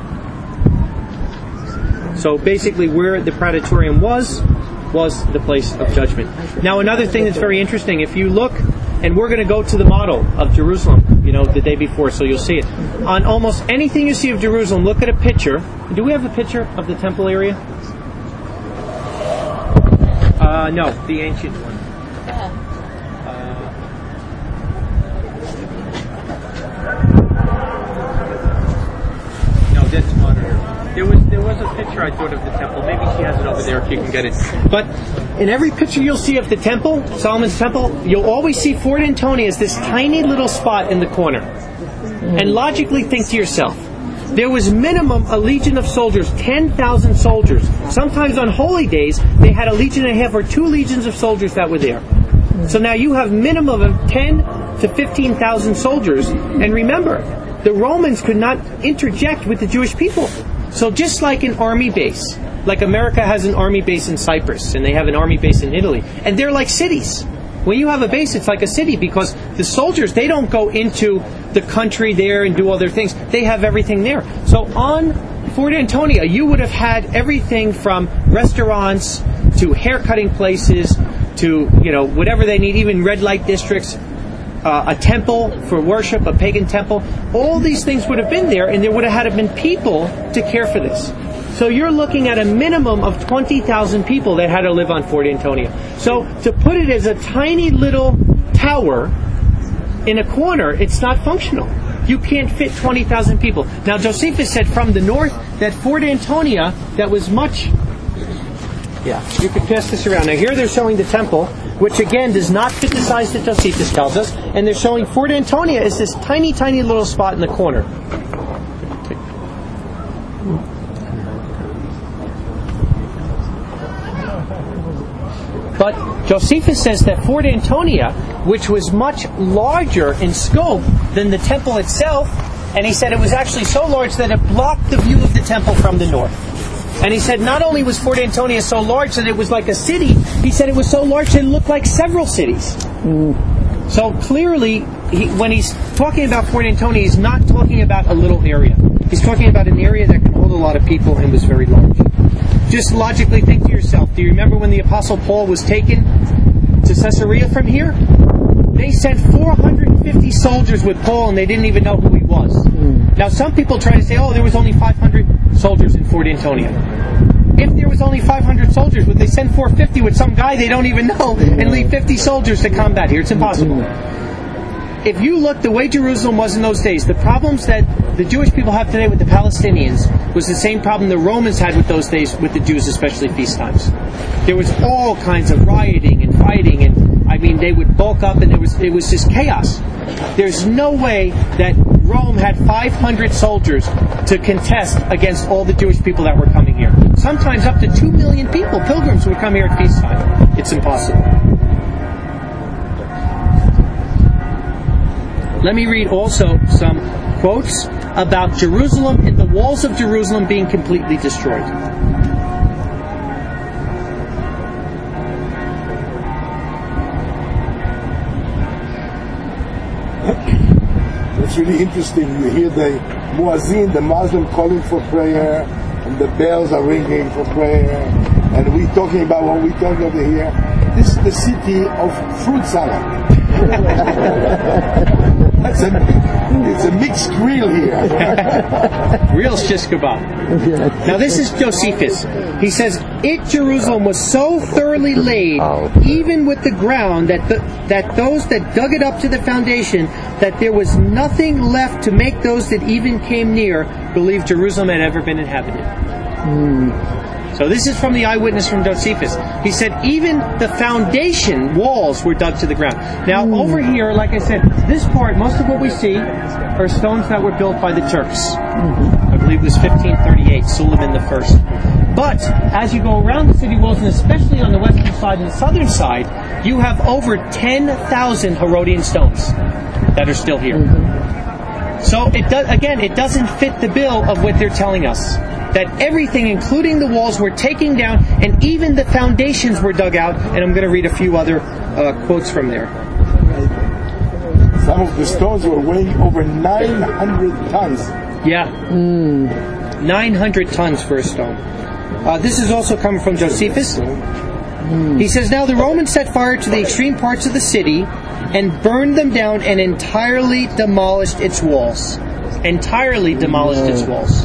So basically where the Praetorium was the place of judgment. Now another thing that's very interesting, if you look, and we're going to go to the model of Jerusalem, the day before, so you'll see it. On almost anything you see of Jerusalem, look at a picture. Do we have a picture of the temple area? No, the ancient one. No, that's modern. There was a picture I thought of the temple. Maybe she has it over there if you can get it. But in every picture you'll see of the temple, Solomon's temple, you'll always see Fort Antonia as this tiny little spot in the corner. And logically think to yourself, there was minimum a legion of soldiers, 10,000 soldiers. Sometimes on holy days, they had a legion and a half or 2 legions of soldiers that were there. So now you have minimum of 10 to 15,000 soldiers. And remember, the Romans could not interject with the Jewish people. So just like an army base, like America has an army base in Cyprus, and they have an army base in Italy, and they're like cities. When you have a base, it's like a city, because the soldiers, they don't go into the country there and do all their things. They have everything there. So on Fort Antonia, you would have had everything from restaurants to haircutting places to, whatever they need, even red light districts, a temple for worship, a pagan temple. All these things would have been there, and there would have had to been people to care for this. So you're looking at a minimum of 20,000 people that had to live on Fort Antonia. So to put it as a tiny little tower in a corner, it's not functional. You can't fit 20,000 people. Now Josephus said from the north that Fort Antonia, that was much... Yeah, you could pass this around. Now here they're showing the temple, which again does not fit the size that Josephus tells us. And they're showing Fort Antonia as this tiny, tiny little spot in the corner. But Josephus says that Fort Antonia, which was much larger in scope than the temple itself, and he said it was actually so large that it blocked the view of the temple from the north. And he said not only was Fort Antonia so large that it was like a city, he said it was so large that it looked like several cities. So clearly, when he's talking about Fort Antonia, he's not talking about a little area. He's talking about an area that can hold a lot of people and was very large. Just logically think to yourself, do you remember when the Apostle Paul was taken to Caesarea from here? They sent 450 soldiers with Paul and they didn't even know who he was. Now some people try to say, there was only 500 soldiers in Fort Antonia. If there was only 500 soldiers, would they send 450 with some guy they don't even know and leave 50 soldiers to combat here? It's impossible. If you look the way Jerusalem was in those days, the problems that the Jewish people have today with the Palestinians was the same problem the Romans had with those days with the Jews, especially feast times. There was all kinds of rioting and fighting, and they would bulk up, and it was just chaos. There's no way that Rome had 500 soldiers to contest against all the Jewish people that were coming here. Sometimes up to 2 million people, pilgrims, would come here at feast time. It's impossible. Let me read also some quotes about Jerusalem and the walls of Jerusalem being completely destroyed. It's really interesting. You hear the muazzin, the Muslim, calling for prayer, and the bells are ringing for prayer, and we're talking about what we're talking over here. This is the city of fruit salad. It's a mixed grill here. Real shish kebab. Now this is Josephus. He says, Jerusalem was so thoroughly laid, even with the ground, that those that dug it up to the foundation, that there was nothing left to make those that even came near believe Jerusalem had ever been inhabited. So this is from the eyewitness from Josephus. He said even the foundation walls were dug to the ground. Now over here, like I said, this part, most of what we see are stones that were built by the Turks. I believe it was 1538, Suleiman I. But as you go around the city walls, and especially on the western side and the southern side, you have over 10,000 Herodian stones that are still here. So it doesn't fit the bill of what they're telling us. That everything, including the walls, were taken down, and even the foundations were dug out. And I'm going to read a few other quotes from there. Some of the stones were weighing over 900 tons. Yeah. 900 tons for a stone. This is also coming from Josephus. He says, now the Romans set fire to the extreme parts of the city and burned them down and entirely demolished its walls. Entirely demolished its walls.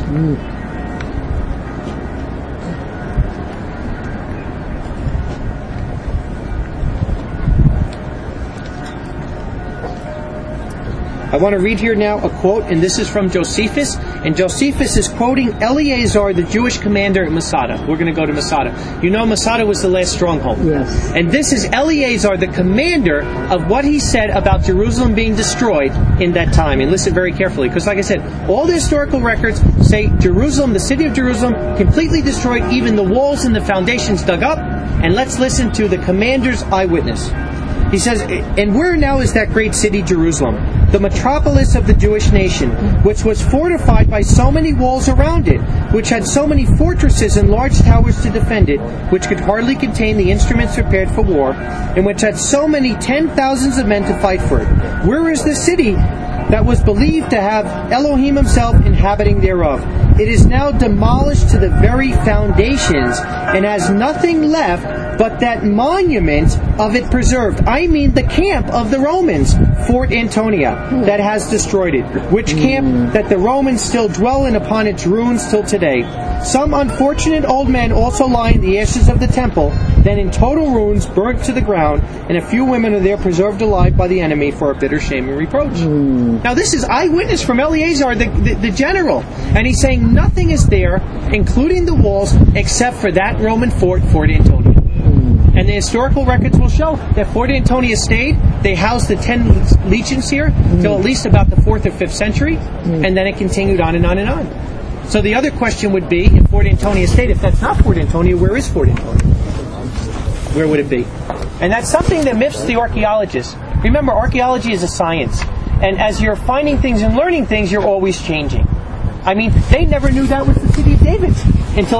I want to read here now a quote, and this is from Josephus. And Josephus is quoting Eleazar, the Jewish commander at Masada. We're going to go to Masada. You know Masada was the last stronghold. Yes. And this is Eleazar, the commander, of what he said about Jerusalem being destroyed in that time. And listen very carefully, because like I said, all the historical records say Jerusalem, the city of Jerusalem, completely destroyed, even the walls and the foundations dug up. And let's listen to the commander's eyewitness. He says, and where now is that great city Jerusalem, the metropolis of the Jewish nation, which was fortified by so many walls around it, which had so many fortresses and large towers to defend it, which could hardly contain the instruments prepared for war, and which had so many 10,000s of men to fight for it? Where is the city that was believed to have Elohim himself inhabiting thereof? It is now demolished to the very foundations, and has nothing left but that monument of it preserved. I mean the camp of the Romans, Fort Antonia, that has destroyed it, which camp that the Romans still dwell in upon its ruins till today. Some unfortunate old men also lie in the ashes of the temple, then in total ruins, burnt to the ground, and a few women are there preserved alive by the enemy for a bitter shame and reproach. Now this is eyewitness from Eleazar, the general, and he's saying nothing is there, including the walls, except for that Roman fort, Fort Antonia. And the historical records will show that Fort Antonia stayed. They housed the 10 legions here till at least about the 4th or 5th century, and then it continued on and on and on. So the other question would be, if Fort Antonia stayed, if that's not Fort Antonia, where is Fort Antonia? Where would it be? And that's something that miffs the archaeologists. Remember, archaeology is a science. And as you're finding things and learning things, you're always changing. I mean, they never knew that was the city of David until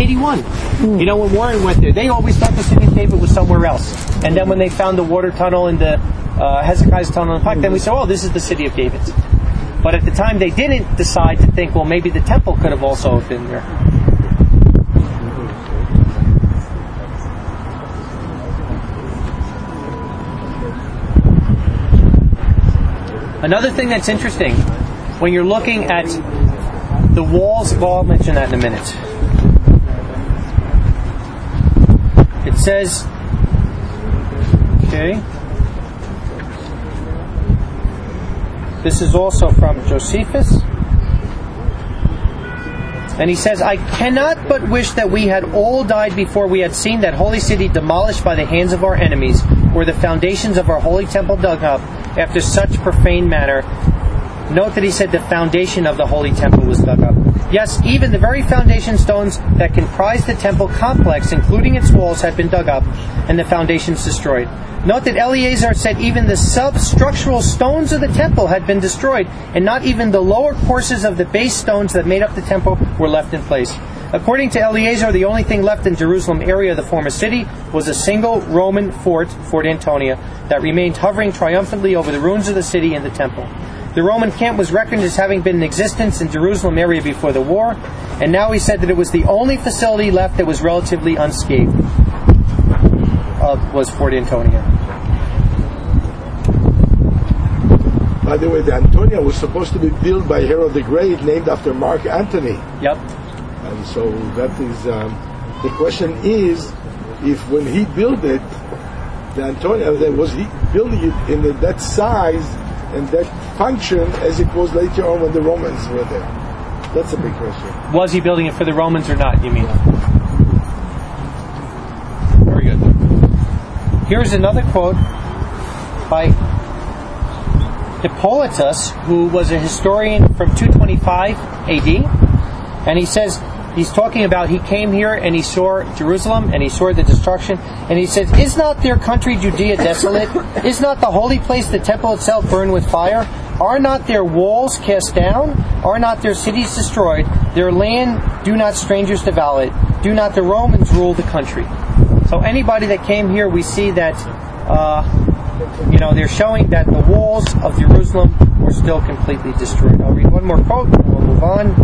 1881. You know, when Warren went there, they always thought the city of David was somewhere else. And then when they found the water tunnel and the Hezekiah's tunnel in the park, then we said, oh, this is the city of David. But at the time, they didn't decide to think, well, maybe the temple could have also been there. Another thing that's interesting, when you're looking at the walls, well, I'll mention that in a minute. It says, okay, this is also from Josephus, and he says, I cannot but wish that we had all died before we had seen that holy city demolished by the hands of our enemies, or the foundations of our holy temple dug up after such profane manner. Note that he said the foundation of the holy temple was dug up. Yes, even the very foundation stones that comprise the temple complex, including its walls, had been dug up, and the foundations destroyed. Note that Eleazar said even the substructural stones of the temple had been destroyed, and not even the lower courses of the base stones that made up the temple were left in place. According to Eleazar, the only thing left in Jerusalem area of the former city was a single Roman fort, Fort Antonia, that remained hovering triumphantly over the ruins of the city and the temple. The Roman camp was reckoned as having been in existence in Jerusalem area before the war, and now he said that it was the only facility left that was relatively unscathed, was Fort Antonia. By the way, the Antonia was supposed to be built by Herod the Great, named after Mark Antony. Yep. And so that is, the question is, if when he built it, the Antonia, was he building it in that size and that function as it was later on when the Romans were there? That's a big question. Was he building it for the Romans or not, you mean? Very good. Here's another quote by Hippolytus, who was a historian from 225 AD. And he says, he's talking about he came here and he saw Jerusalem and he saw the destruction. And he says, is not their country Judea desolate? Is not the holy place, the temple itself, burned with fire? Are not their walls cast down? Are not their cities destroyed? Their land do not strangers devour it? Do not the Romans rule the country? So anybody that came here, we see that, they're showing that the walls of Jerusalem were still completely destroyed. I'll read one more quote and we'll move on.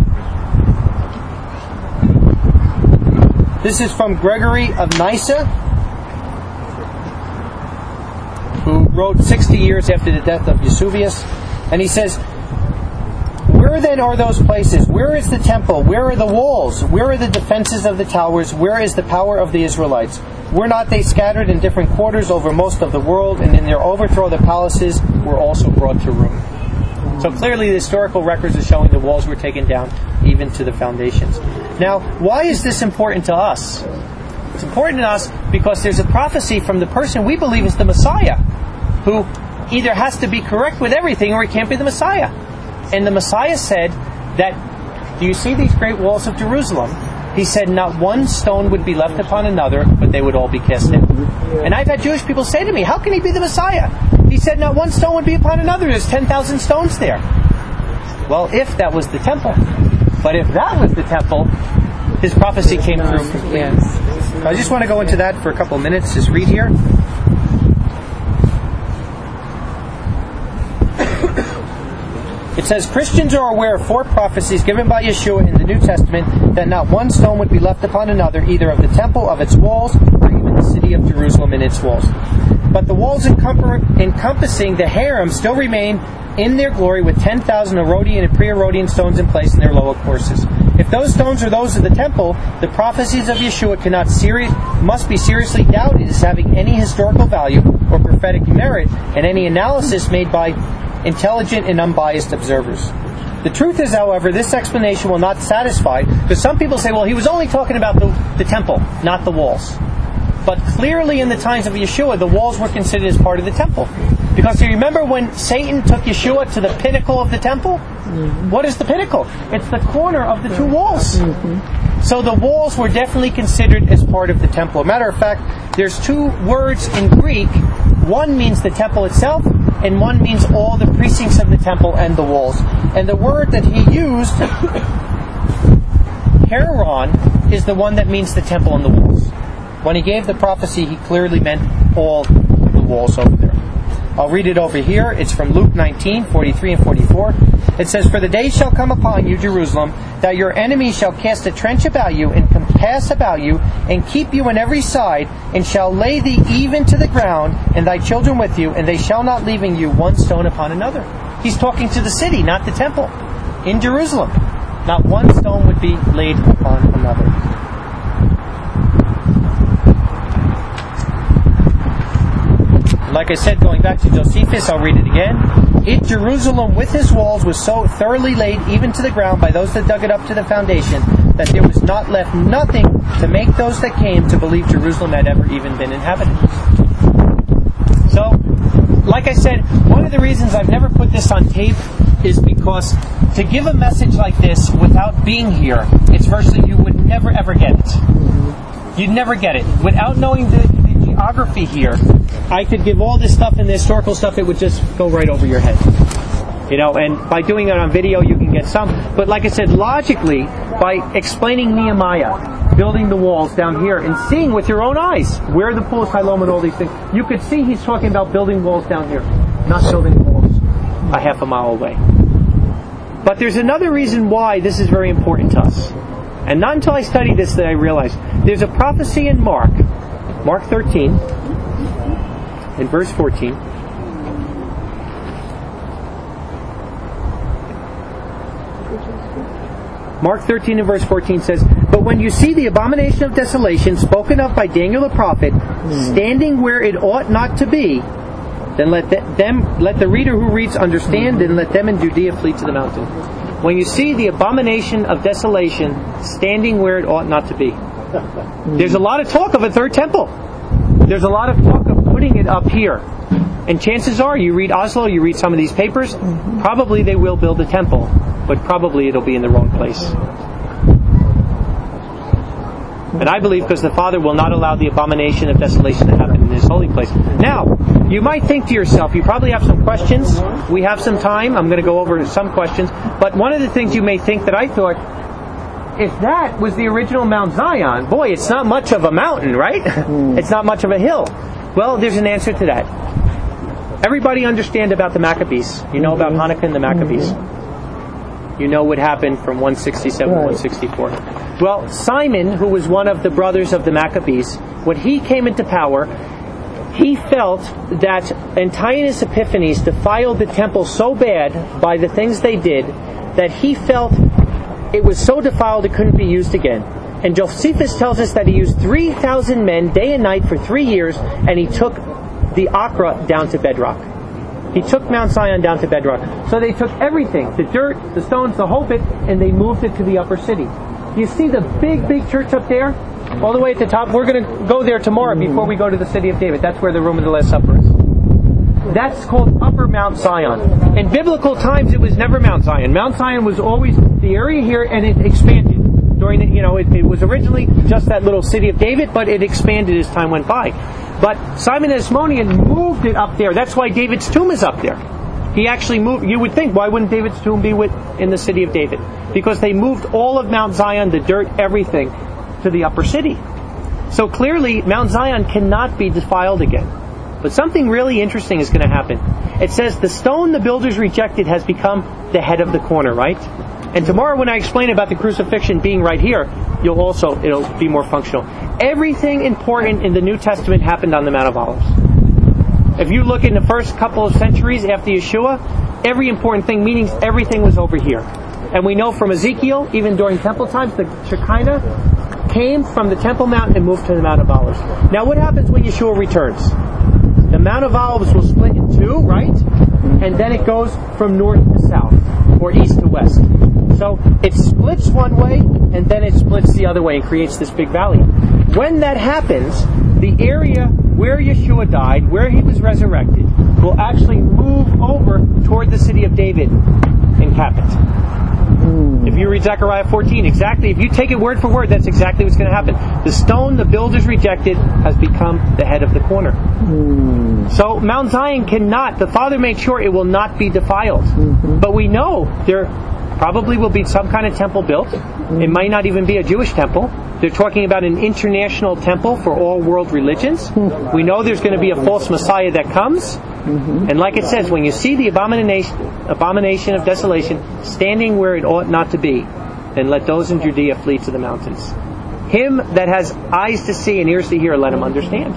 This is from Gregory of Nyssa, who wrote 60 years after the death of Eusebius. And he says, where then are those places? Where is the temple? Where are the walls? Where are the defenses of the towers? Where is the power of the Israelites? Were not they scattered in different quarters over most of the world, and in their overthrow the palaces were also brought to ruin? So clearly the historical records are showing the walls were taken down even to the foundations. Now, why is this important to us? It's important to us because there's a prophecy from the person we believe is the Messiah, who either has to be correct with everything or he can't be the Messiah. And the Messiah said that, do you see these great walls of Jerusalem? He said not one stone would be left upon another, but they would all be cast in. And I've had Jewish people say to me, how can he be the Messiah? He said not one stone would be upon another. There's 10,000 stones there. Well, if that was the temple. But if that was the temple, his prophecy came through completely. Yes. I just want to go into that for a couple of minutes. Just read here. It says, Christians are aware of 4 prophecies given by Yeshua in the New Testament that not one stone would be left upon another, either of the temple, of its walls, or even the city of Jerusalem and its walls. But the walls encompassing the harem still remain in their glory with 10,000 Herodian and pre-Herodian stones in place in their lower courses. If those stones are those of the temple, the prophecies of Yeshua must be seriously doubted as having any historical value or prophetic merit, and any analysis made by intelligent and unbiased observers. The truth is, however, this explanation will not satisfy, because some people say, well, he was only talking about the temple, not the walls. But clearly in the times of Yeshua, the walls were considered as part of the temple. Because you remember when Satan took Yeshua to the pinnacle of the temple? Mm-hmm. What is the pinnacle? It's the corner of the 2 walls. Mm-hmm. So the walls were definitely considered as part of the temple. As a matter of fact, there's 2 words in Greek. One means the temple itself, and one means all the precincts of the temple and the walls. And the word that he used, Heron, is the one that means the temple and the walls. When he gave the prophecy, he clearly meant all the walls over there. I'll read it over here. It's from Luke 19, 43 and 44. It says, For the day shall come upon you, Jerusalem, that your enemies shall cast a trench about you, and compass about you, and keep you on every side, and shall lay thee even to the ground, and thy children with you, and they shall not leaving you one stone upon another. He's talking to the city, not the temple. In Jerusalem, not one stone would be laid upon another. Like I said, going back to Josephus, I'll read it again. It, Jerusalem, with his walls, was so thoroughly laid even to the ground by those that dug it up to the foundation, that there was not left nothing to make those that came to believe Jerusalem had ever even been inhabited. So, like I said, one of the reasons I've never put this on tape is because to give a message like this without being here, it's virtually you would never ever get it. You'd never get it. Without knowing the geography here, I could give all this stuff and the historical stuff, it would just go right over your head. And by doing it on video, you can get some. But like I said, logically, by explaining Nehemiah, building the walls down here, and seeing with your own eyes where the pool of Siloam and all these things, you could see he's talking about building walls down here, not building walls a half a mile away. But there's another reason why this is very important to us. And not until I studied this that I realized. There's a prophecy in Mark 13, in verse 14. Mark 13 and verse 14 says, But when you see the abomination of desolation spoken of by Daniel the prophet, standing where it ought not to be, then let the reader who reads understand, and let them in Judea flee to the mountain. When you see the abomination of desolation standing where it ought not to be. There's a lot of talk of a 3rd temple. There's a lot of talk of putting it up here. And chances are, you read Oslo, you read some of these papers, probably they will build a temple, but probably it'll be in the wrong place. And I believe because the Father will not allow the abomination of desolation to happen in His holy place. Now, you might think to yourself, you probably have some questions. We have some time. I'm going to go over some questions. But one of the things you may think that I thought, if that was the original Mount Zion, boy, it's not much of a mountain, right? It's not much of a hill. Well, there's an answer to that. Everybody understand about the Maccabees. You know about Hanukkah and the Maccabees. You know what happened from 167 to 164. Well, Simon, who was one of the brothers of the Maccabees, when he came into power, he felt that Antiochus Epiphanes defiled the temple so bad by the things they did that he felt it was so defiled it couldn't be used again. And Josephus tells us that he used 3,000 men day and night for 3 years, and he took the Akra down to bedrock. He took Mount Zion down to bedrock. So they took everything, the dirt, the stones, the whole bit, and they moved it to the upper city. You see the big, big church up there? All the way at the top. We're going to go there tomorrow before we go to the city of David. That's where the room of the Last Supper is. That's called Upper Mount Zion. In biblical times, it was never Mount Zion. Mount Zion was always the area here, and it expanded. During it was originally just that little city of David, but it expanded as time went by. But Simon the Hasmonean moved it up there. That's why David's tomb is up there. He actually moved. You would think, why wouldn't David's tomb be in the city of David? Because they moved all of Mount Zion, the dirt, everything, to the upper city. So clearly, Mount Zion cannot be defiled again. But something really interesting is going to happen. It says the stone the builders rejected has become the head of the corner, right? And tomorrow when I explain about the crucifixion being right here, it'll be more functional. Everything important in the New Testament happened on the Mount of Olives. If you look in the first couple of centuries after Yeshua, every important thing, meaning everything was over here. And we know from Ezekiel, even during temple times, the Shekinah came from the Temple Mount and moved to the Mount of Olives. Now what happens when Yeshua returns? The Mount of Olives will split in two, right? And then it goes from north to south, or east to west. So it splits one way, and then it splits the other way and creates this big valley. When that happens, the area where Yeshua died, where he was resurrected, will actually move over toward the city of David and cap it. If you read Zechariah 14, exactly, if you take it word for word, that's exactly what's going to happen. The stone the builders rejected has become the head of the corner. So Mount Zion cannot, the Father made sure it will not be defiled. But we know there probably will be some kind of temple built. It might not even be a Jewish temple. They're talking about an international temple for all world religions. We know there's going to be a false Messiah that comes. And like it says, when you see the abomination of desolation standing where it ought not to be, then let those in Judea flee to the mountains. Him that has eyes to see and ears to hear, let him understand.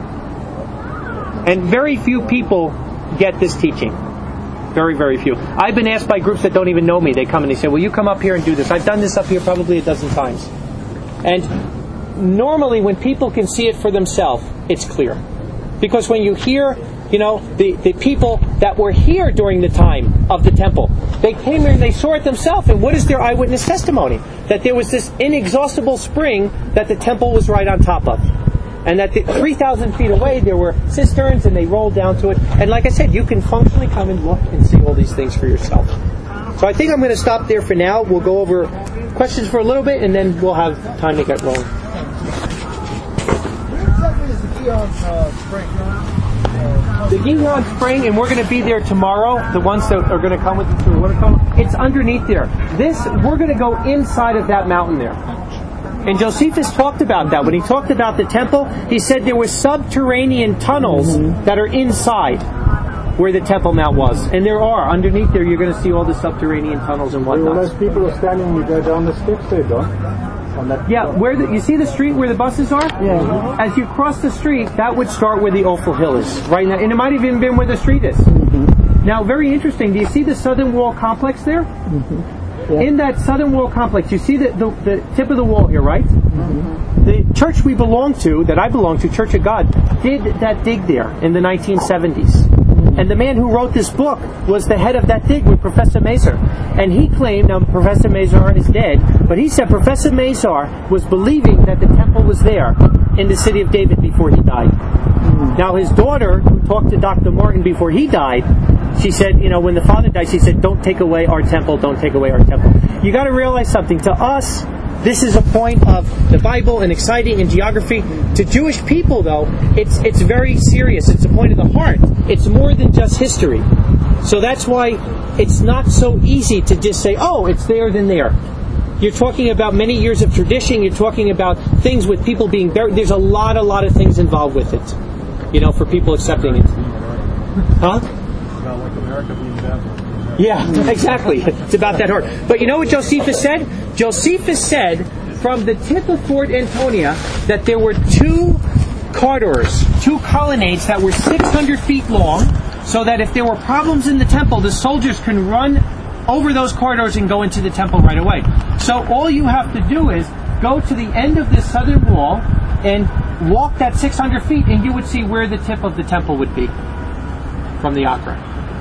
And very few people get this teaching. Very, very few. I've been asked by groups that don't even know me. They come and they say, will you come up here and do this? I've done this up here probably a dozen times. And normally when people can see it for themselves, it's clear. Because when you hear, the people that were here during the time of the temple, they came here and they saw it themselves. And what is their eyewitness testimony? That there was this inexhaustible spring that the temple was right on top of. And that 3,000 feet away there were cisterns and they rolled down to it. And like I said, you can functionally come and look and see all these things for yourself. So I think I'm going to stop there for now. We'll go over questions for a little bit and then we'll have time to get rolling. Where exactly is the Gihon Spring? The Gihon Spring, and we're going to be there tomorrow. The ones that are going to come with the water cone, it's underneath there. We're going to go inside of that mountain there. And Josephus talked about that. When he talked about the temple, he said there were subterranean tunnels that are inside where the Temple Mount was. And there are. Underneath there, you're going to see all the subterranean tunnels and whatnot. Less people are standing when you go down the steps there, Don. Yeah, you see the street where the buses are? Yeah. As you cross the street, that would start where the Ophel Hill is. Right now, and it might have even been where the street is. Now, very interesting. Do you see the Southern Wall complex there? Yeah. In that Southern Wall complex, you see the tip of the wall here, right? The church we belong to, that I belong to, Church of God, did that dig there in the 1970s. And the man who wrote this book was the head of that dig with Professor Mazar. And he claimed, now Professor Mazar is dead, but he said Professor Mazar was believing that the temple was there in the city of David before he died. Now his daughter, who talked to Dr. Martin before he died, she said, when the father died, she said, don't take away our temple, don't take away our temple. You got to realize something. To us, this is a point of the Bible and exciting in geography. To Jewish people, though, it's very serious. It's a point of the heart. It's more than just history. So that's why it's not so easy to just say, oh, it's there, then there. You're talking about many years of tradition. You're talking about things with people being buried. There's a lot of things involved with it, for people accepting it. Huh? About like America being bad. Yeah, exactly. It's about that hard. But you know what Josephus said? Josephus said from the tip of Fort Antonia that there were two corridors, two colonnades that were 600 feet long, so that if there were problems in the temple, the soldiers can run over those corridors and go into the temple right away. So all you have to do is go to the end of this southern wall and walk that 600 feet and you would see where the tip of the temple would be from the Akra.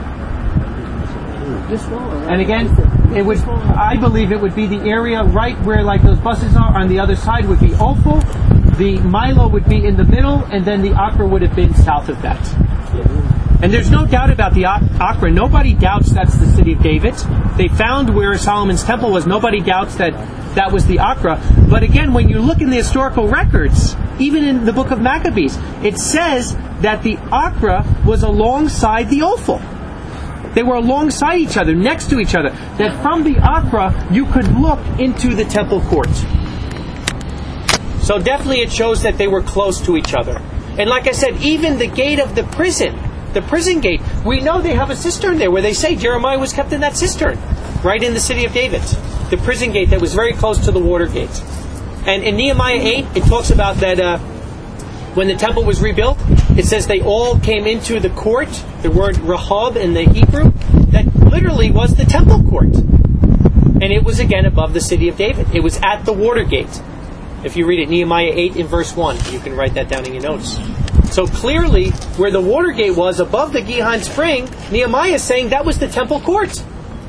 And again, I believe it would be the area right where like those buses are. On the other side would be Ophel. The Milo would be in the middle, and then the Acra would have been south of that. And there's no doubt about the Acra. Nobody doubts that's the city of David. They found where Solomon's temple was. Nobody doubts that was the Acra. But again, when you look in the historical records, even in the book of Maccabees, it says that the Acra was alongside the Ophel. They were alongside each other, next to each other. That from the Acra, you could look into the temple court. So definitely it shows that they were close to each other. And like I said, even the gate of the prison gate, we know they have a cistern there where they say Jeremiah was kept in that cistern, right in the city of David. The prison gate that was very close to the water gate. And in Nehemiah 8, it talks about that when the temple was rebuilt, it says they all came into the court, the word Rehob in the Hebrew, that literally was the temple court. And it was again above the city of David. It was at the water gate. If you read it, Nehemiah 8 in verse 1, you can write that down in your notes. So clearly, where the water gate was above the Gihon spring, Nehemiah is saying that was the temple court.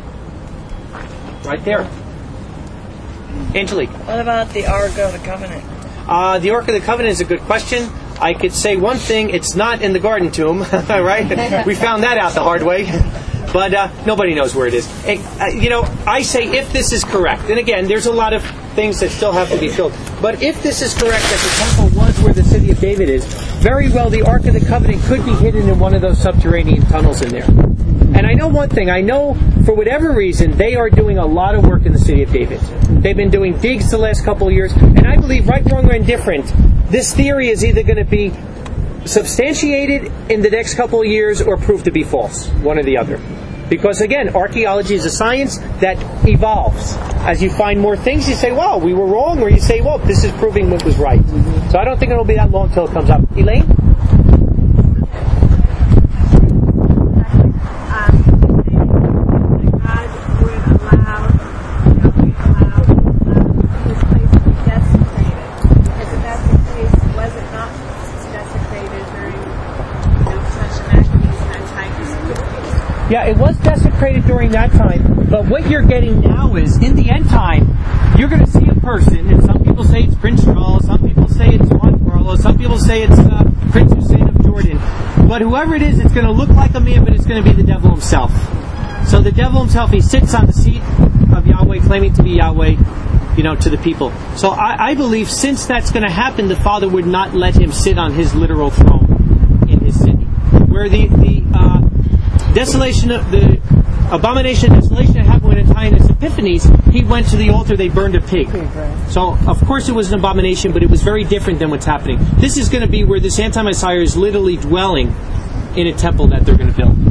Right there. Angelique. What about the Ark of the Covenant? The Ark of the Covenant is a good question. I could say one thing, it's not in the Garden Tomb, right? We found that out the hard way. But nobody knows where it is. And, I say if this is correct, and again, there's a lot of things that still have to be filled, but if this is correct, that the temple was where the city of David is, very well the Ark of the Covenant could be hidden in one of those subterranean tunnels in there. And I know one thing, I know for whatever reason, they are doing a lot of work in the city of David. They've been doing digs the last couple of years, and I believe, right, wrong, or indifferent, this theory is either going to be substantiated in the next couple of years or proved to be false, one or the other. Because again, archaeology is a science that evolves. As you find more things, you say, well, we were wrong, or you say, well, this is proving what was right. So I don't think it'll be that long till it comes up. Elaine? Yeah, it was desecrated during that time, but what you're getting now is, in the end time, you're going to see a person, and some people say it's Prince Charles, some people say it's Juan Carlos, some people say it's Prince Hussein of Jordan, but whoever it is, it's going to look like a man, but it's going to be the devil himself. So the devil himself, he sits on the seat of Yahweh, claiming to be Yahweh, to the people. So I believe since that's going to happen, the Father would not let him sit on his literal throne in his city. Where the abomination of desolation that happened when Antiochus Epiphanes, he went to the altar, they burned a pig. So, of course it was an abomination, but it was very different than what's happening. This is going to be where this anti-Messiah is literally dwelling in a temple that they're going to build.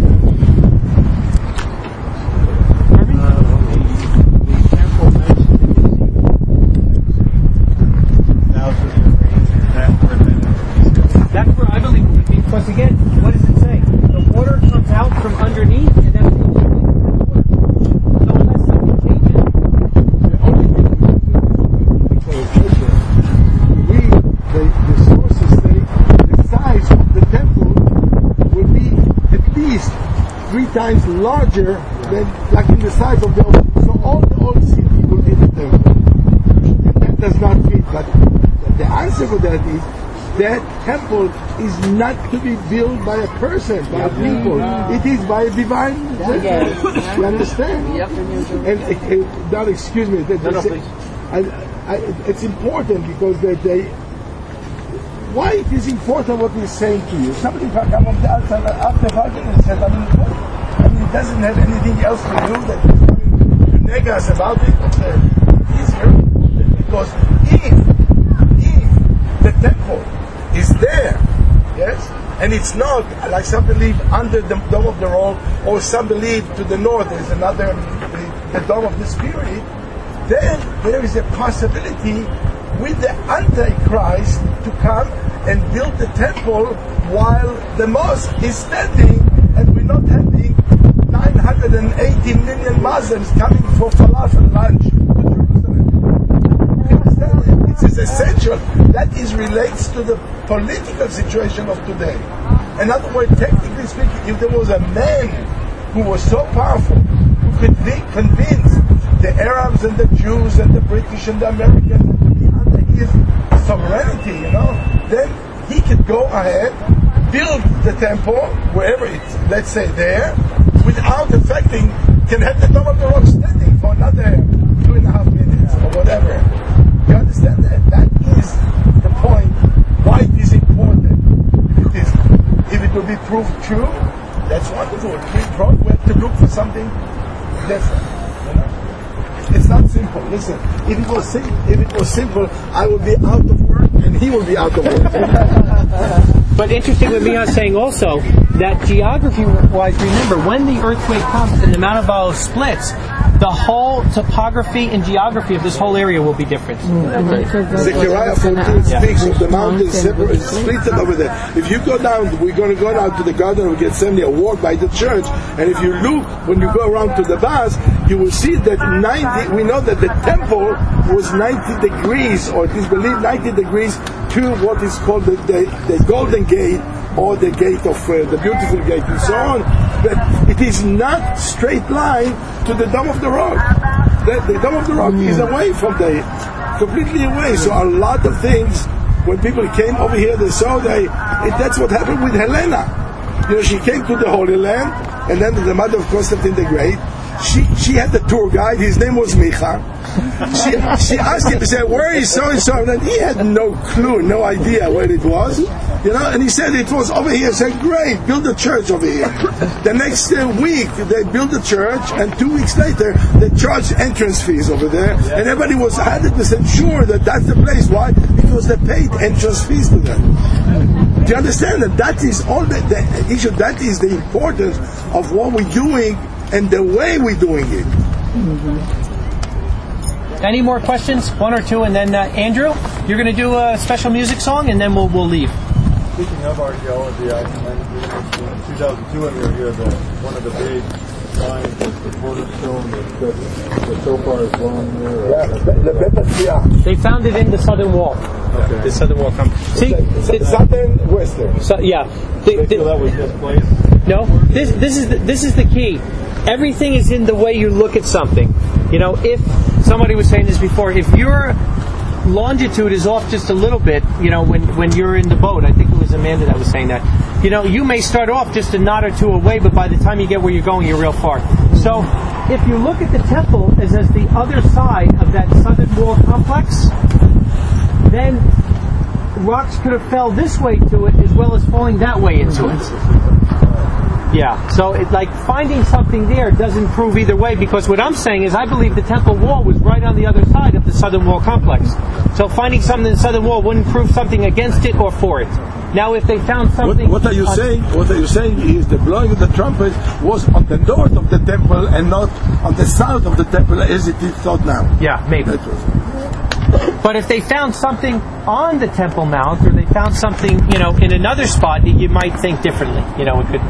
That's where I believe it would be. Because again, what does it say? The water comes out from underneath, and that's the water. So unless something changes, the only thing the sources say the size of the temple will be at least 3 times larger than like in the size of the old. So all the old city will be the temple. And that does not fit. But the answer for that is that temple is not to be built by a person, by a people. It is by a divine judgment. You understand? Yep. And now, excuse me. please. It's important because why it is important what he's saying to you. Somebody come on the outside after Haggai and said, it doesn't have anything else to do that he's coming to neg us about it. It is very important because if the temple is there, yes, and it's not like some believe under the Dome of the Rock, or some believe to the north is another the Dome of the Spirit, then there is a possibility with the Antichrist to come and build the temple while the mosque is standing, and we're not having 980 million Muslims coming for falafel lunch to Jerusalem. It is essential. That relates to the political situation of today. In other words, technically speaking, if there was a man who was so powerful convince the Arabs and the Jews and the British and the Americans to be under his sovereignty, then he could go ahead, build the temple wherever it's, let's say there, without affecting, can have the Dome of the Rock standing for another 2.5 minutes or whatever. You understand that? That is the point. Why it is important. If it will be proved true, that's wonderful. We have to look for something different. It's not simple. Listen, if it was simple, I would be out of work and he will be out of work. But interesting what Mia's saying also, that geography-wise, remember, when the earthquake comes and the Mount of Olives splits, the whole topography and geography of this whole area will be different. Zechariah 14 speaks of the mountains split over there. If you go down, we're going to go down to the Garden of Gethsemane, a walk by the church, and if you look, when you go around to the bus, you will see that we know that the temple was 90 degrees, or it is believed 90 degrees to what is called the Golden Gate, or the gate of the beautiful gate and so on, but it is not straight line to the Dome of the Rock. The Dome of the Rock is away from completely away. So a lot of things, when people came over here, they saw that's what happened with Helena. She came to the Holy Land, and then the mother of Constantine the Great. She had the tour guide. His name was Micha. She asked him, said, "Where is so and so?" And he had no clue, no idea where it was. And he said it was over here. I said, "Great, build a church over here." The next week they built a church, and 2 weeks later they charged entrance fees over there, and everybody was 100% sure that that's the place. Why? Because they paid entrance fees to them. Do you understand that? That is all the issue. That is the importance of what we're doing and the way we're doing it. Any more questions? One or two, and then Andrew, you're going to do a special music song, and then we'll leave. Speaking of archaeology, I remember in 2002 when we were here, one of the big finds was the cornerstone that so far is blown there. They found it in the southern wall. Okay. The southern wall. See, southern, western. Yeah. They feel that was misplaced. No, this is the key. Everything is in the way you look at something. If somebody was saying this before, if your longitude is off just a little bit, when you're in the boat, I think it was Amanda that was saying that, you may start off just a knot or two away, but by the time you get where you're going, you're real far. So, if you look at the temple as the other side of that southern wall complex, then rocks could have fell this way to it as well as falling that way into it. Yeah, so finding something there doesn't prove either way, because what I'm saying is I believe the temple wall was right on the other side of the southern wall complex. So finding something in the southern wall wouldn't prove something against it or for it. Now if they found something... What are you saying? What are you saying is the blowing of the trumpet was on the north of the temple and not on the south of the temple as it is thought now. Yeah, maybe. But if they found something on the Temple Mount, or they found something, in another spot, you might think differently. It could...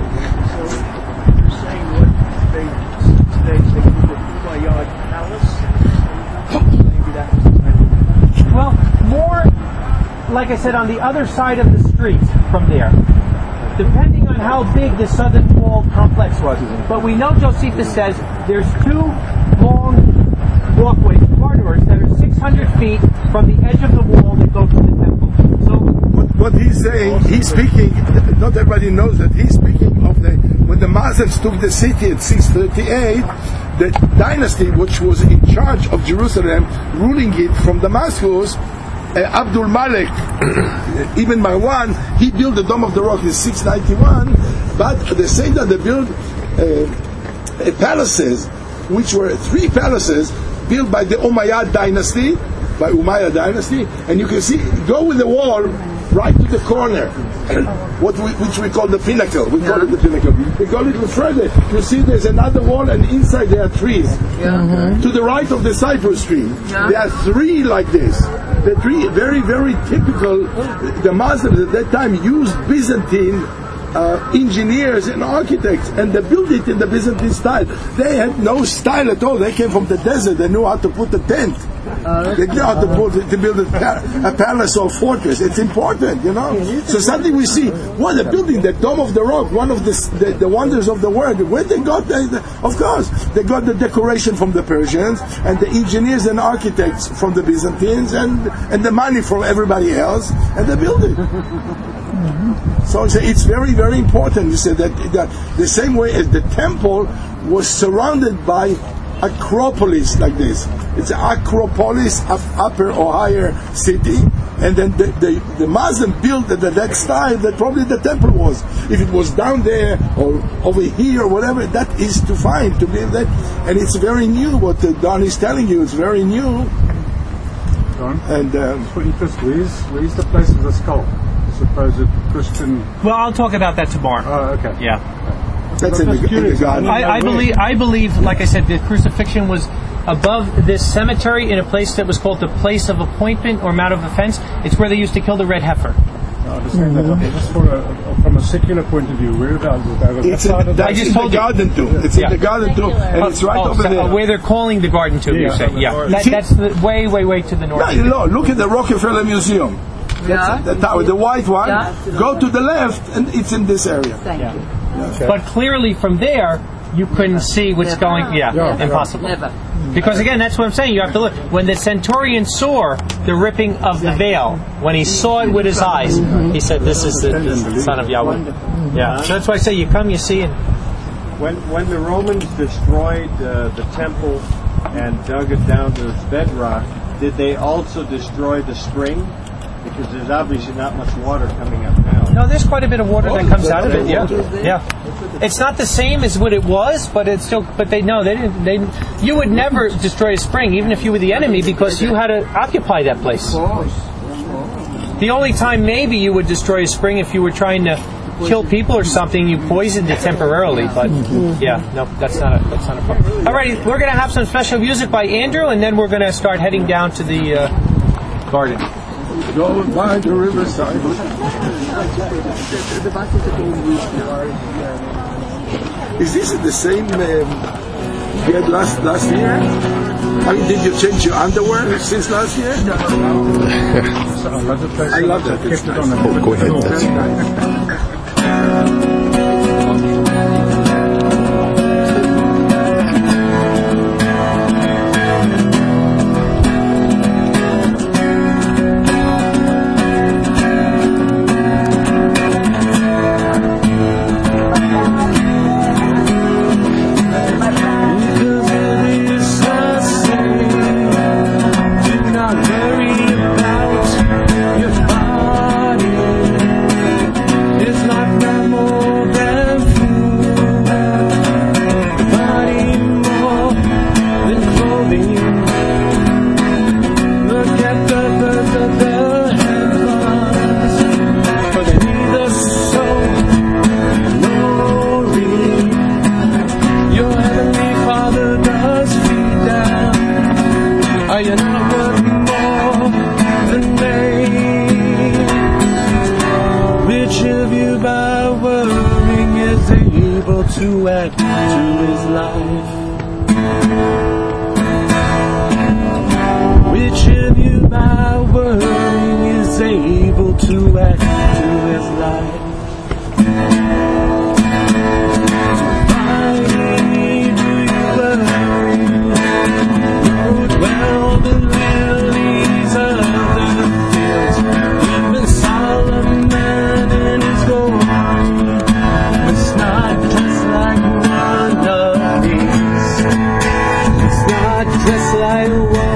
Well, more, like I said, on the other side of the street from there, depending on how big the southern wall complex was. But we know Josephus says there's 2 long walkways, corridors, that are 600 feet from the edge of the wall that go to the temple. So, what he's saying, he's speaking, not everybody knows that, he's speaking of when the Muslims took the city at 638, the dynasty which was in charge of Jerusalem, ruling it from Damascus, Abdul Malik Ibn Marwan, he built the Dome of the Rock in 691, but at the same time they built palaces, which were 3 palaces built by the Umayyad dynasty, and you can see, go with the wall right to the corner, which we call the pinnacle. We call it the pinnacle. We go a little further. You see there's another wall, and inside there are trees. To the right of the cypress tree, there are 3 like this. The 3 very, very typical. The Muslims at that time used Byzantine engineers and architects, and they built it in the Byzantine style. They had no style at all. They came from the desert. They knew how to put a tent. They know how to build a palace or fortress. It's important, you know. So suddenly we see, what, the building, the Dome of the Rock, one of the wonders of the world. Where they got of course, they got the decoration from the Persians, and the engineers and architects from the Byzantines, and the money from everybody else, and the building. So it's very, very important. You said that the same way as the temple was surrounded by acropolis like this. It's an acropolis of upper or higher city, and then the Muslim built at that style that probably the temple was. If it was down there or over here or whatever, that is to find, to build that. And it's very new, what Don is telling you. It's very new. Don? And for interest, where's the place of the skull? Supposed Christian. Well, I'll talk about that tomorrow. Oh, okay. Yeah. That's in the garden. I believe, like I said, the crucifixion was above this cemetery in a place that was called the Place of Appointment or Mount of Offense. It's where they used to kill the red heifer. Just from a secular point of view, whereabouts is that? I just told you. Garden too. It's in the garden too, and it's right over there. Where they're calling the garden too, you say? Yeah. That's way to the north. No, look at the Rockefeller Museum. That's the tower, the white one. Go to the left, and it's in this area. Thank you. Okay. But clearly from there, you couldn't see what's going. Impossible. Never. Because again, that's what I'm saying. You have to look. When the centurion saw the ripping of the veil, when he saw it with his eyes, he said, "This is the Son of Yahweh." Yeah. So that's why I say, you come, you see, and when the Romans destroyed the temple and dug it down to its bedrock, did they also destroy the spring? Because there's obviously not much water coming up now. No, there's quite a bit of water that comes out of it. Yeah. It's not the same as what it was, but it's still. But they didn't. You would never destroy a spring, even if you were the enemy, because you had to occupy that place. The only time maybe you would destroy a spring if you were trying to kill people or something, you poisoned it temporarily. But that's not a problem. All right, we're going to have some special music by Andrew, and then we're going to start heading down to the garden. Go by the riverside. Is this the same you had last year? I mean, did you change your underwear since last year? No. I love that. It's nice. Oh, go ahead. That's nice. To add to his life. Which of you by worrying is able to add to his life? Why do you worry? Load well the lilies of the fields, even Solomon in his glory was not like one of these. It's not just like one.